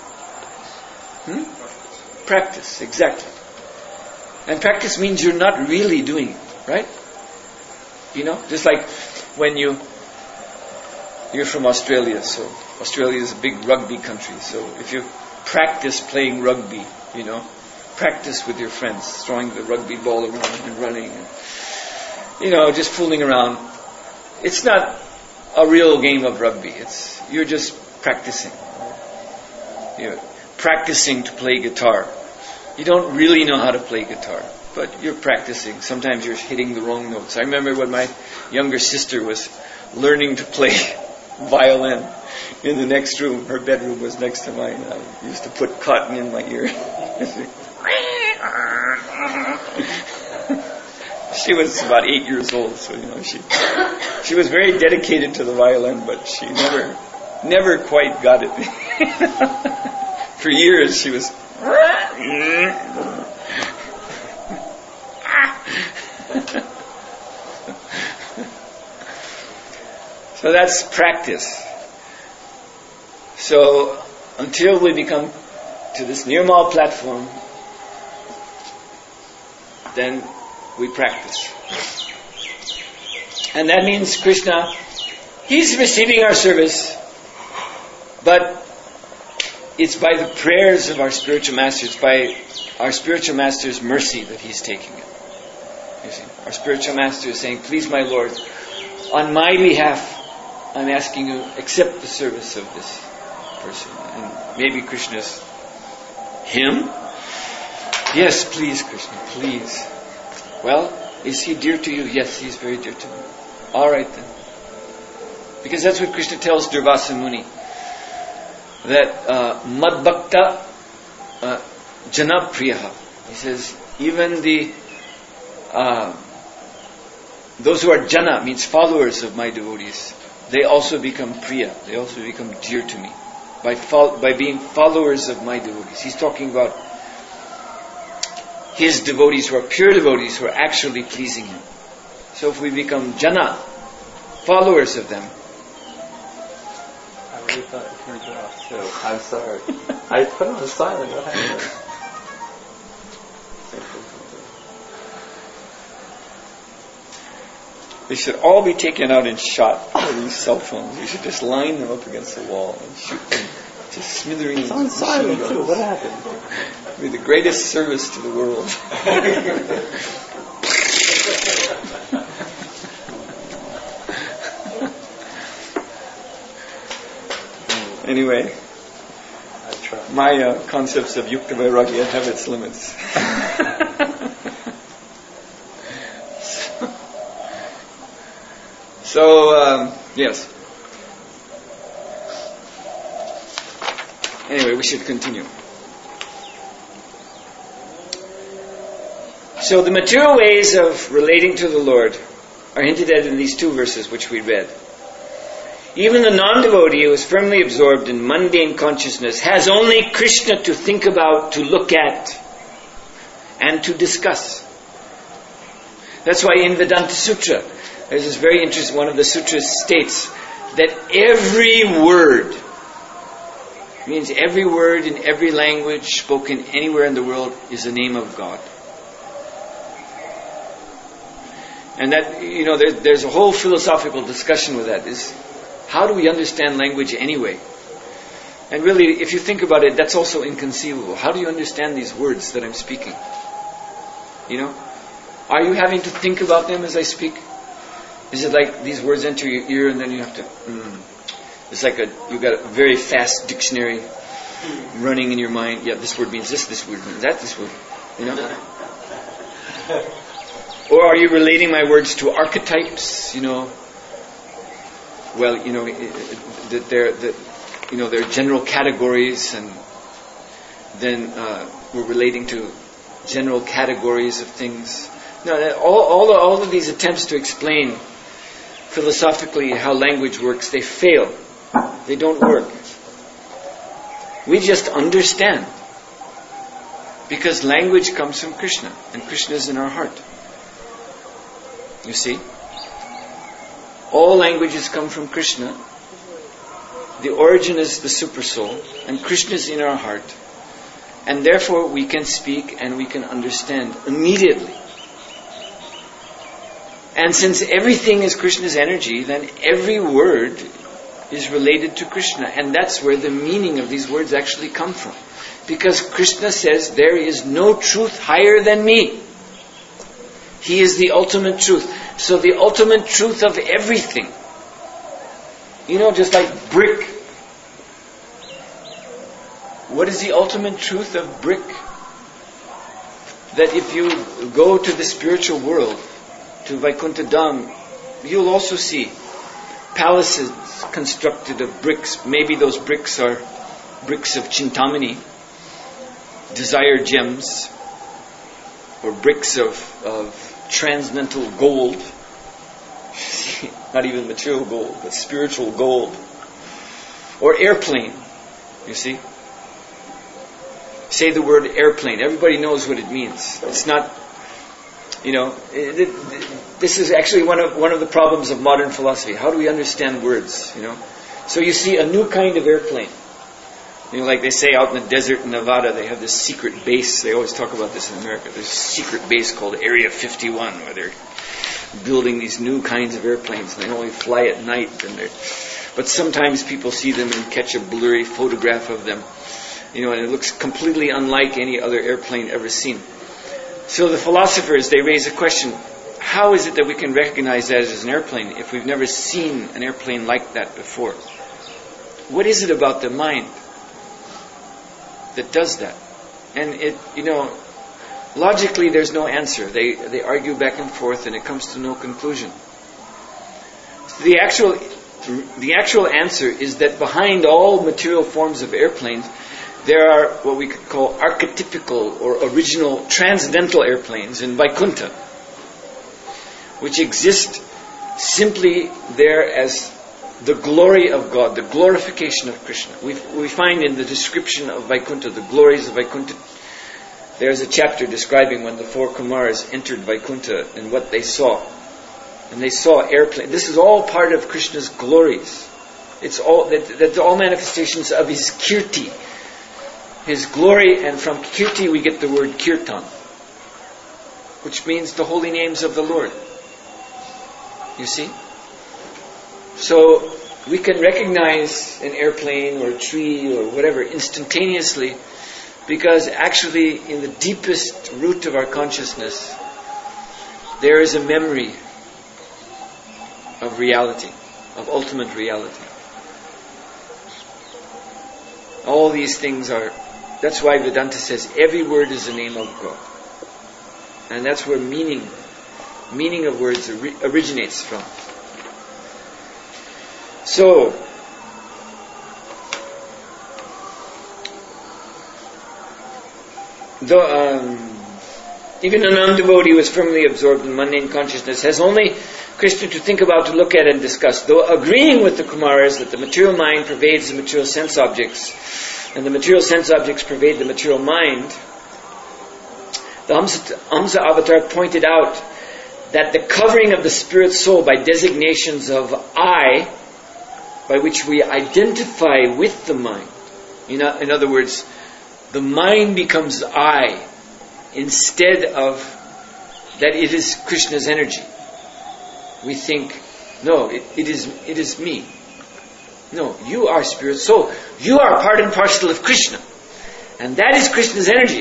Practice, exactly. And practice means you're not really doing it, right? You know, just like when you're from Australia, so Australia is a big rugby country, so if you practice playing rugby, you know, practice with your friends, throwing the rugby ball around and running, and, you know, just fooling around. It's not a real game of rugby. You're just practicing. You're practicing to play guitar. You don't really know how to play guitar, but you're practicing. Sometimes you're hitting the wrong notes. I remember when my younger sister was learning to play violin in the next room. Her bedroom was next to mine. I used to put cotton in my ear. She was about 8 years old, so you know she was very dedicated to the violin, but she never quite got it. For years she was. So that's practice. So until we become to this nirmal platform, then we practice. And that means Krishna, He's receiving our service, but it's by the prayers of our spiritual masters, by our spiritual master's mercy that He's taking it. You see, our spiritual master is saying, please my Lord, on my behalf, I'm asking you, accept the service of this person. And maybe Krishna's him? Yes, please Krishna, please. Well, is he dear to you? Yes, he's very dear to me. All right then. Because that's what Krishna tells Durvasa Muni. That Madbhakta Janapriyaha. He says, even those who are Jana, means followers of my devotees, they also become Priya. They also become dear to me. by being followers of my devotees. He's talking about his devotees who are pure devotees who are actually pleasing him. So if we become jana, followers of them. I really thought you turned it off, so I'm sorry. I put it on silent. What happened? They should all be taken out and shot by these cell phones. You should just line them up against the wall and shoot them to smithereens. It's on silent too. What happened? It'd be the greatest service to the world. Anyway, my concepts of Yukta Vairagya have its limits. So, yes. Anyway, we should continue. So the material ways of relating to the Lord are hinted at in these two verses which we read. Even the non-devotee who is firmly absorbed in mundane consciousness has only Krishna to think about, to look at, and to discuss. That's why in Vedanta Sutra, there's this very interesting, one of the sutras states that every word, means every word in every language spoken anywhere in the world, is the name of God. And that, there's a whole philosophical discussion with that, is how do we understand language anyway? And really, if you think about it, that's also inconceivable. How do you understand these words that I'm speaking? Are you having to think about them as I speak? Is it like these words enter your ear and then you have to... It's like you've got a very fast dictionary running in your mind. Yeah, this word means this word means that, this word. Or are you relating my words to archetypes? Well, that they're general categories, and then we're relating to general categories of things. No, all of these attempts to explain philosophically how language works, they fail. They don't work. We just understand. Because language comes from Krishna, and Krishna is in our heart. You see? All languages come from Krishna. The origin is the Supersoul, and Krishna is in our heart. And therefore we can speak and we can understand immediately. And since everything is Krishna's energy, then every word is related to Krishna. And that's where the meaning of these words actually come from. Because Krishna says, there is no truth higher than me. He is the ultimate truth. So the ultimate truth of everything. Just like brick. What is the ultimate truth of brick? That if you go to the spiritual world, to Vaikuntha Dham, you'll also see palaces constructed of bricks. Maybe those bricks are bricks of Chintamani, desire gems, or bricks of transcendental gold. Not even material gold, but spiritual gold. Or airplane, you see. Say the word airplane. Everybody knows what it means. It's not, this is actually one of the problems of modern philosophy. How do we understand words, So you see a new kind of airplane. Like they say out in the desert in Nevada, they have this secret base. They always talk about this in America. There's a secret base called Area 51, where they're building these new kinds of airplanes, and they only fly at night. But sometimes people see them and catch a blurry photograph of them, and it looks completely unlike any other airplane ever seen. So the philosophers, they raise a question: how is it that we can recognize that as an airplane if we've never seen an airplane like that before? What is it about the mind that does that? And logically there's no answer. They argue back and forth and it comes to no conclusion. The actual answer is that behind all material forms of airplanes, there are what we could call archetypical or original transcendental airplanes in Vaikuntha, which exist simply there as the glory of God, the glorification of Krishna. We find in the description of Vaikuntha, the glories of Vaikuntha, there's a chapter describing when the 4 Kumaras entered Vaikuntha and what they saw. And they saw airplanes. This is all part of Krishna's glories. It's all that's all manifestations of his kirti, his glory, and from kirti we get the word kirtan, which means the holy names of the Lord. You see? So we can recognize an airplane or a tree or whatever instantaneously, because actually in the deepest root of our consciousness there is a memory of reality, of ultimate reality. All these things are, that's why Vedanta says every word is the name of God. And that's where meaning of words originates from. So, even a non-devotee who is firmly absorbed in mundane consciousness has only Krishna to think about, to look at and discuss. Though agreeing with the Kumaras that the material mind pervades the material sense objects, and the material sense objects pervade the material mind, the Hamsa Avatar pointed out that the covering of the spirit soul by designations of I, by which we identify with the mind. In other words, the mind becomes I, instead of that it is Krishna's energy. We think, no, it is me. No, you are spirit soul. You are part and parcel of Krishna. And that is Krishna's energy.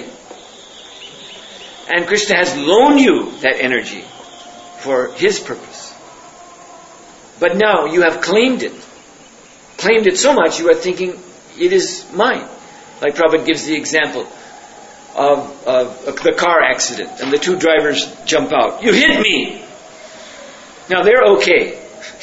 And Krishna has loaned you that energy for his purpose. But now you have claimed it. Claimed it so much you are thinking, it is mine. Like Prabhupada gives the example of the car accident, and the 2 drivers jump out. You hit me! Now they're okay.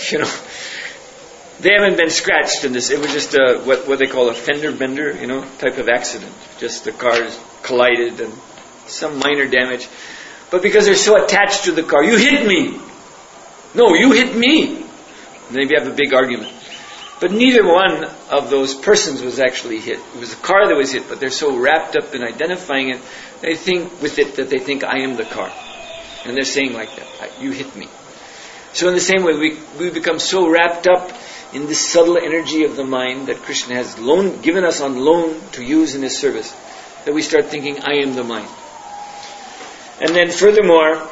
They haven't been scratched in this. It was just what they call a fender bender, type of accident. Just the cars collided and some minor damage. But because they're so attached to the car, you hit me! No, you hit me! And maybe have a big argument. But neither one of those persons was actually hit. It was the car that was hit, but they're so wrapped up in identifying it, they think with it that they think I am the car. And they're saying like that, you hit me. So in the same way, we become so wrapped up in this subtle energy of the mind that Krishna has given us on loan to use in his service, that we start thinking, I am the mind. And then furthermore,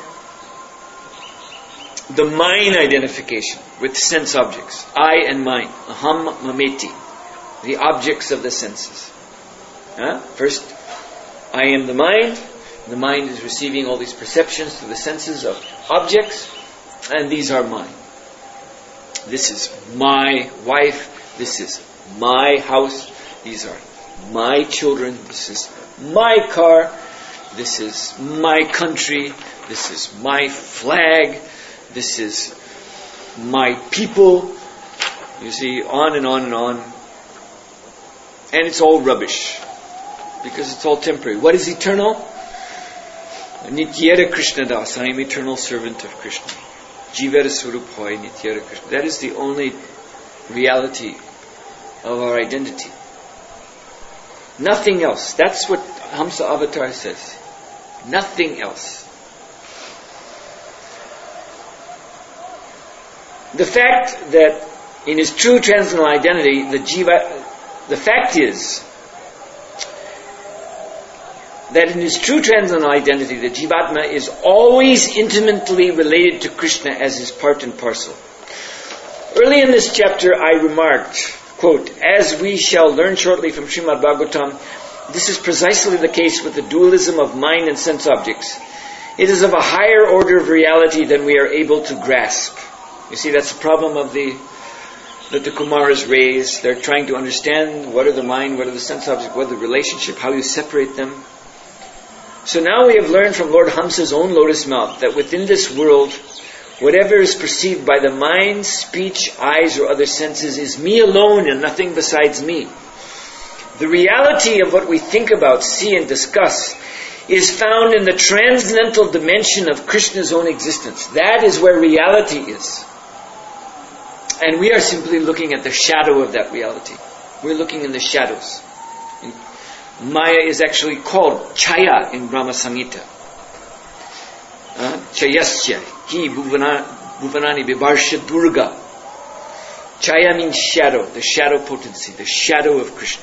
the mind identification with sense objects. I and mine. Aham mameti. The objects of the senses. First, I am the mind. The mind is receiving all these perceptions through the senses of objects. And these are mine. This is my wife. This is my house. These are my children. This is my car. This is my country. This is my flag. This is my people. You see, on and on and on. And it's all rubbish. Because it's all temporary. What is eternal? Nityara Krishna Das. I am eternal servant of Krishna. Jivara Swaruphoi Nityara Krishna. That is the only reality of our identity. Nothing else. That's what Hamsa Avatar says. Nothing else. The fact that in his true transcendental identity, the fact is that in his true transcendental identity, the Jivatma is always intimately related to Krishna as his part and parcel. Early in this chapter, I remarked, quote, as we shall learn shortly from Srimad Bhagavatam, this is precisely the case with the dualism of mind and sense objects. It is of a higher order of reality than we are able to grasp. You see, that's the problem that the Kumaras raise. They're trying to understand what are the mind, what are the sense objects, what are the relationship, how you separate them. So now we have learned from Lord Hamsa's own lotus mouth that within this world, whatever is perceived by the mind, speech, eyes, or other senses is me alone and nothing besides me. The reality of what we think about, see, and discuss is found in the transcendental dimension of Krishna's own existence. That is where reality is. And we are simply looking at the shadow of that reality. We're looking in the shadows. Maya is actually called Chaya in Brahma Samhita. Chayasya hi bhuvanani bibarsha durga. Chaya means shadow, the shadow potency, the shadow of Krishna.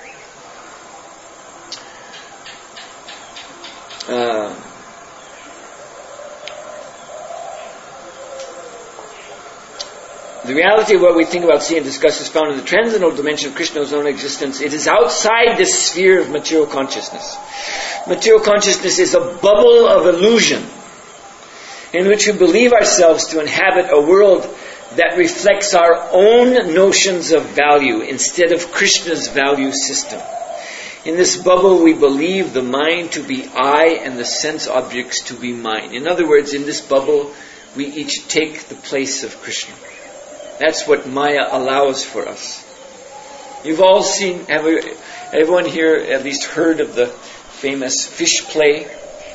The reality of what we think about, see, and discuss is found in the transcendental dimension of Krishna's own existence. It is outside the sphere of material consciousness. Material consciousness is a bubble of illusion in which we believe ourselves to inhabit a world that reflects our own notions of value instead of Krishna's value system. In this bubble, we believe the mind to be I and the sense objects to be mine. In other words, in this bubble, we each take the place of Krishna. That's what Maya allows for us. You've all seen, everyone here at least heard of the famous fish play?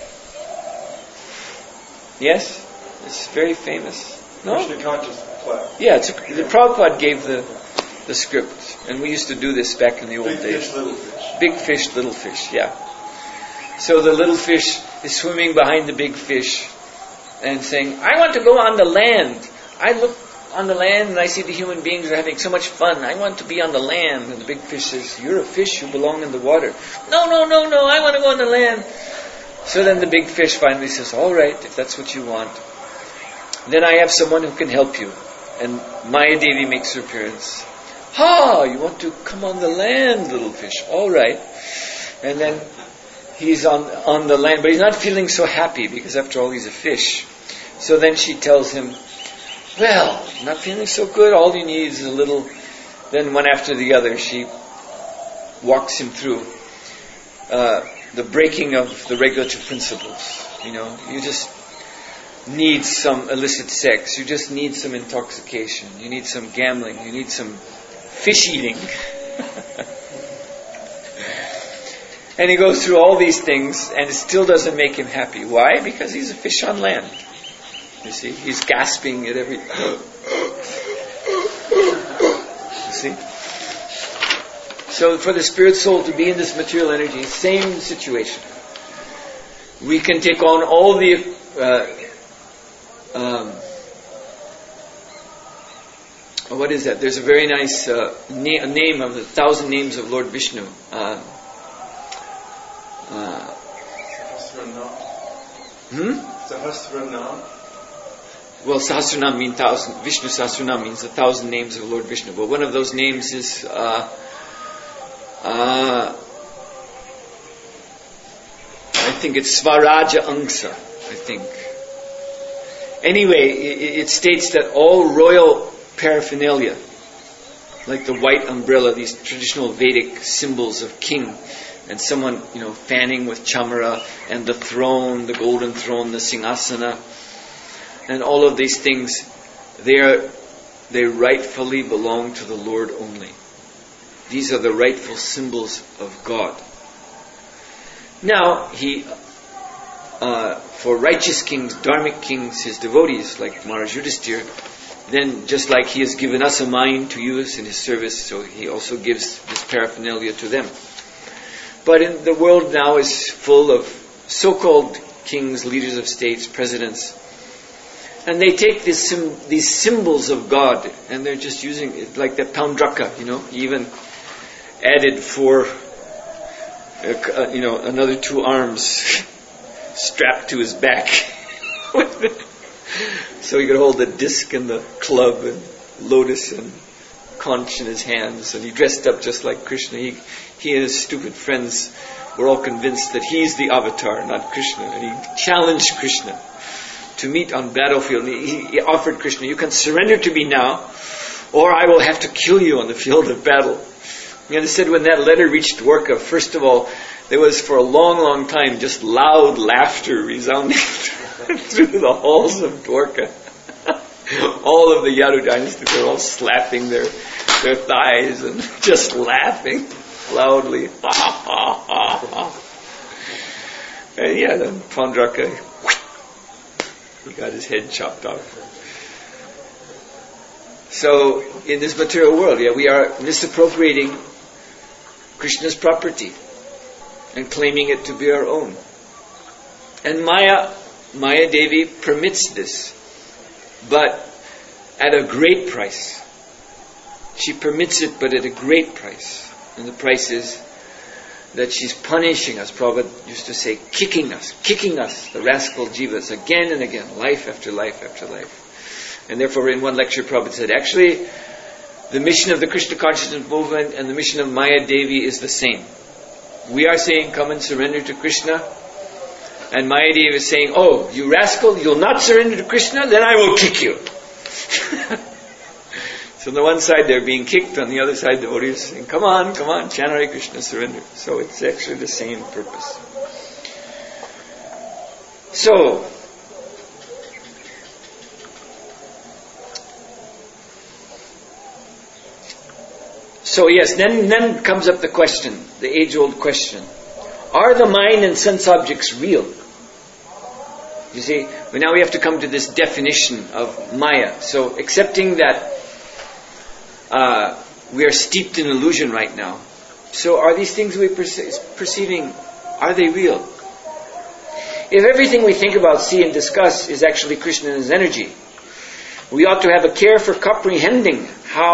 Yes? It's very famous. No? Krishna conscious play. Yeah, the Prabhupada gave the script, and we used to do this back in the old Big days. fish, little fish. Big fish, little fish, yeah. So the little fish is swimming behind the big fish and saying, I want to go on the land. I look on the land and I see the human beings are having so much fun. I want to be on the land. And the big fish says, you're a fish, you belong in the water. No, I want to go on the land. So then the big fish finally says, all right, if that's what you want. Then I have someone who can help you. And Maya Devi makes her appearance. Ha! You want to come on the land, little fish. All right. And then he's on the land, but he's not feeling so happy because after all he's a fish. So then she tells him, well, not feeling so good, all you need is a little. Then one after the other she walks him through the breaking of the regulative principles. You just need some illicit sex, you just need some intoxication, you need some gambling, you need some fish eating. And he goes through all these things and it still doesn't make him happy. Why? Because he's a fish on land. You see, he's gasping at every. You see? So for the spirit soul to be in this material energy, same situation. We can take on all the what is that? There's a very nice name of the 1,000 names of Lord Vishnu. Sahasranam. Well, Sahasranam means 1,000. Vishnu Sahasranam means 1,000 names of Lord Vishnu. But one of those names is I think it's Svaraja Angsa. I think. Anyway, it states that all royal paraphernalia, like the white umbrella, these traditional Vedic symbols of king, and someone, fanning with chamara, and the throne, the golden throne, the singasana, and all of these things, they rightfully belong to the Lord only. These are the rightful symbols of God. Now, for righteous kings, dharmic kings, his devotees, like Maharaj Yudhisthira, then just like he has given us a mind to use in his service, so he also gives this paraphernalia to them. But in the world now is full of so-called kings, leaders of states, presidents, and they take these symbols of God, and they're just using it like that Paundraka, he even added another 2 arms strapped to his back. So he could hold the disc and the club and lotus and conch in his hands, and he dressed up just like Krishna. He and his stupid friends were all convinced that he's the avatar, not Krishna, and he challenged Krishna to meet on battlefield. He offered Krishna, you can surrender to me now, or I will have to kill you on the field of battle. And he said when that letter reached Dwarka, first of all, there was for a long, long time just loud laughter resounding through the halls of Dwarka. All of the Yadu dynasty, they were all slapping their thighs and just laughing loudly. And then Paundraka, he got his head chopped off. So, in this material world, we are misappropriating Krishna's property and claiming it to be our own. And Maya Devi permits this, but at a great price. She permits it, but at a great price. And the price is that she's punishing us. Prabhupada used to say, kicking us, the rascal jivas, again and again, life after life after life. And therefore, in one lecture, Prabhupada said, actually, the mission of the Krishna consciousness movement and the mission of Maya Devi is the same. We are saying, come and surrender to Krishna. And Maya Devi is saying, oh, you rascal, you'll not surrender to Krishna? Then I will kick you. So on the one side they're being kicked, on the other side the devotees are saying, come on, chant Hare Krishna, surrender. So it's actually the same purpose. So yes, then comes up the question, the age-old question. Are the mind and sense objects real? You see, now we have to come to this definition of Maya. So accepting that we are steeped in illusion right now. So are these things we're perceiving, are they real? If everything we think about, see and discuss is actually Krishna and His energy, we ought to have a care for comprehending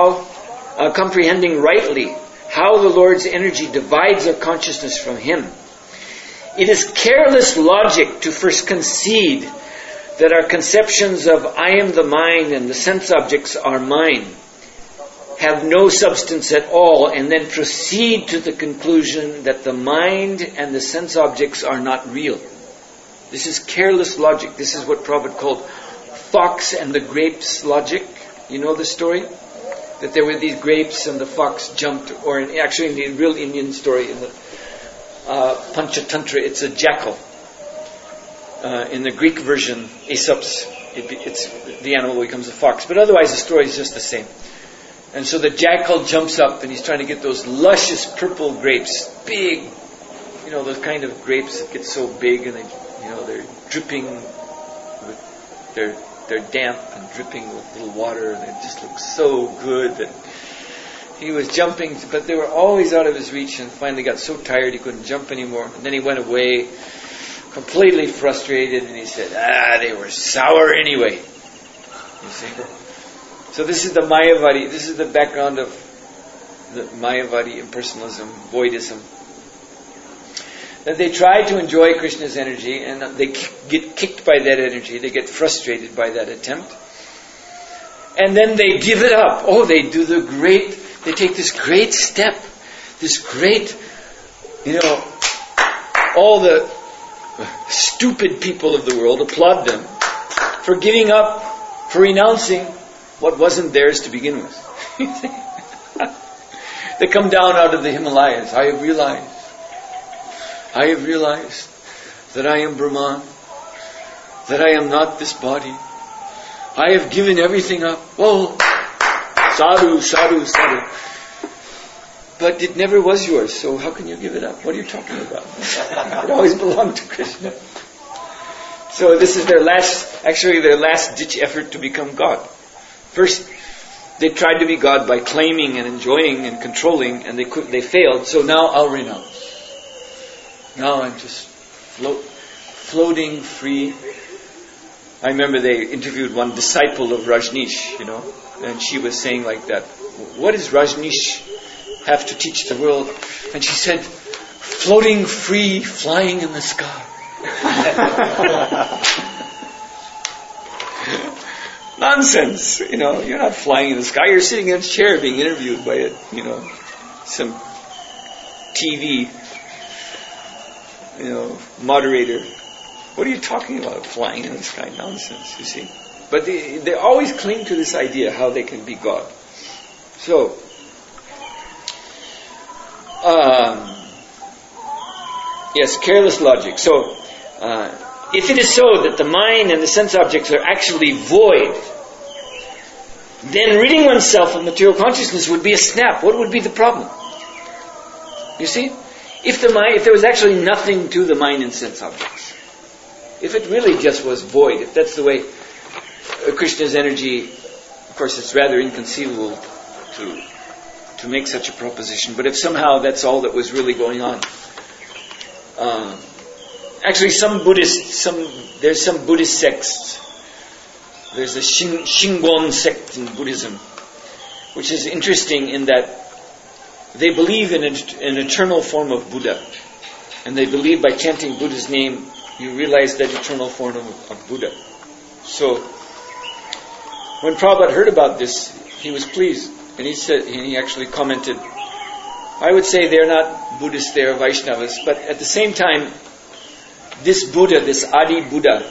rightly how the Lord's energy divides our consciousness from Him. It is careless logic to first concede that our conceptions of I am the mind and the sense objects are mine have no substance at all, and then proceed to the conclusion that the mind and the sense objects are not real. This is careless logic. This is what Prabhupada called fox and the grapes logic. You know the story? That there were these grapes and the fox jumped, or actually in the real Indian story, in the Panchatantra, it's a jackal. In the Greek version, Aesop's, it's the animal becomes a fox. But otherwise the story is just the same. And so the jackal jumps up and he's trying to get those luscious purple grapes, big, those kind of grapes that get so big and they're dripping with, they're damp and dripping with little water and they just look so good that he was jumping, but they were always out of his reach, and finally got so tired he couldn't jump anymore. And then he went away completely frustrated and he said, they were sour anyway. You see? So this is the Mayavadi, this is the background of the Mayavadi impersonalism, voidism. That they try to enjoy Krishna's energy and they get kicked by that energy, they get frustrated by that attempt. And then they give it up. Oh, they take this great step, this great, all the stupid people of the world applaud them for giving up, for renouncing what wasn't theirs to begin with. They come down out of the Himalayas. I have realized that I am Brahman, that I am not this body. I have given everything up. Oh, sadhu, sadhu, sadhu. But it never was yours, so how can you give it up? What are you talking about? It always belonged to Krishna. So this is their last ditch effort to become God. First, they tried to be God by claiming and enjoying and controlling, and they failed. So now I'll renounce. Now I'm just floating free. I remember they interviewed one disciple of Rajneesh, and she was saying like that, what does Rajneesh have to teach the world? And she said, floating free, flying in the sky. Nonsense, you're not flying in the sky, you're sitting in a chair being interviewed by some TV, moderator. What are you talking about, flying in the sky? Nonsense, you see. But they always cling to this idea how they can be God. So, yes, careless logic. So, if it is so that the mind and the sense objects are actually void, then ridding oneself of material consciousness would be a snap. What would be the problem? You see? If there was actually nothing to the mind and sense objects, if it really just was void, if that's the way Krishna's energy course, it's rather inconceivable to make such a proposition. But if somehow that's all that was really going on, actually, there's some Buddhist sects. There's a Shingon sect in Buddhism, which is interesting in that they believe in an eternal form of Buddha. And they believe by chanting Buddha's name, you realize that eternal form of Buddha. So, when Prabhupada heard about this, he was pleased. And he actually commented, I would say they're not Buddhists, they're Vaishnavas. But at the same time, this Buddha, this Adi Buddha,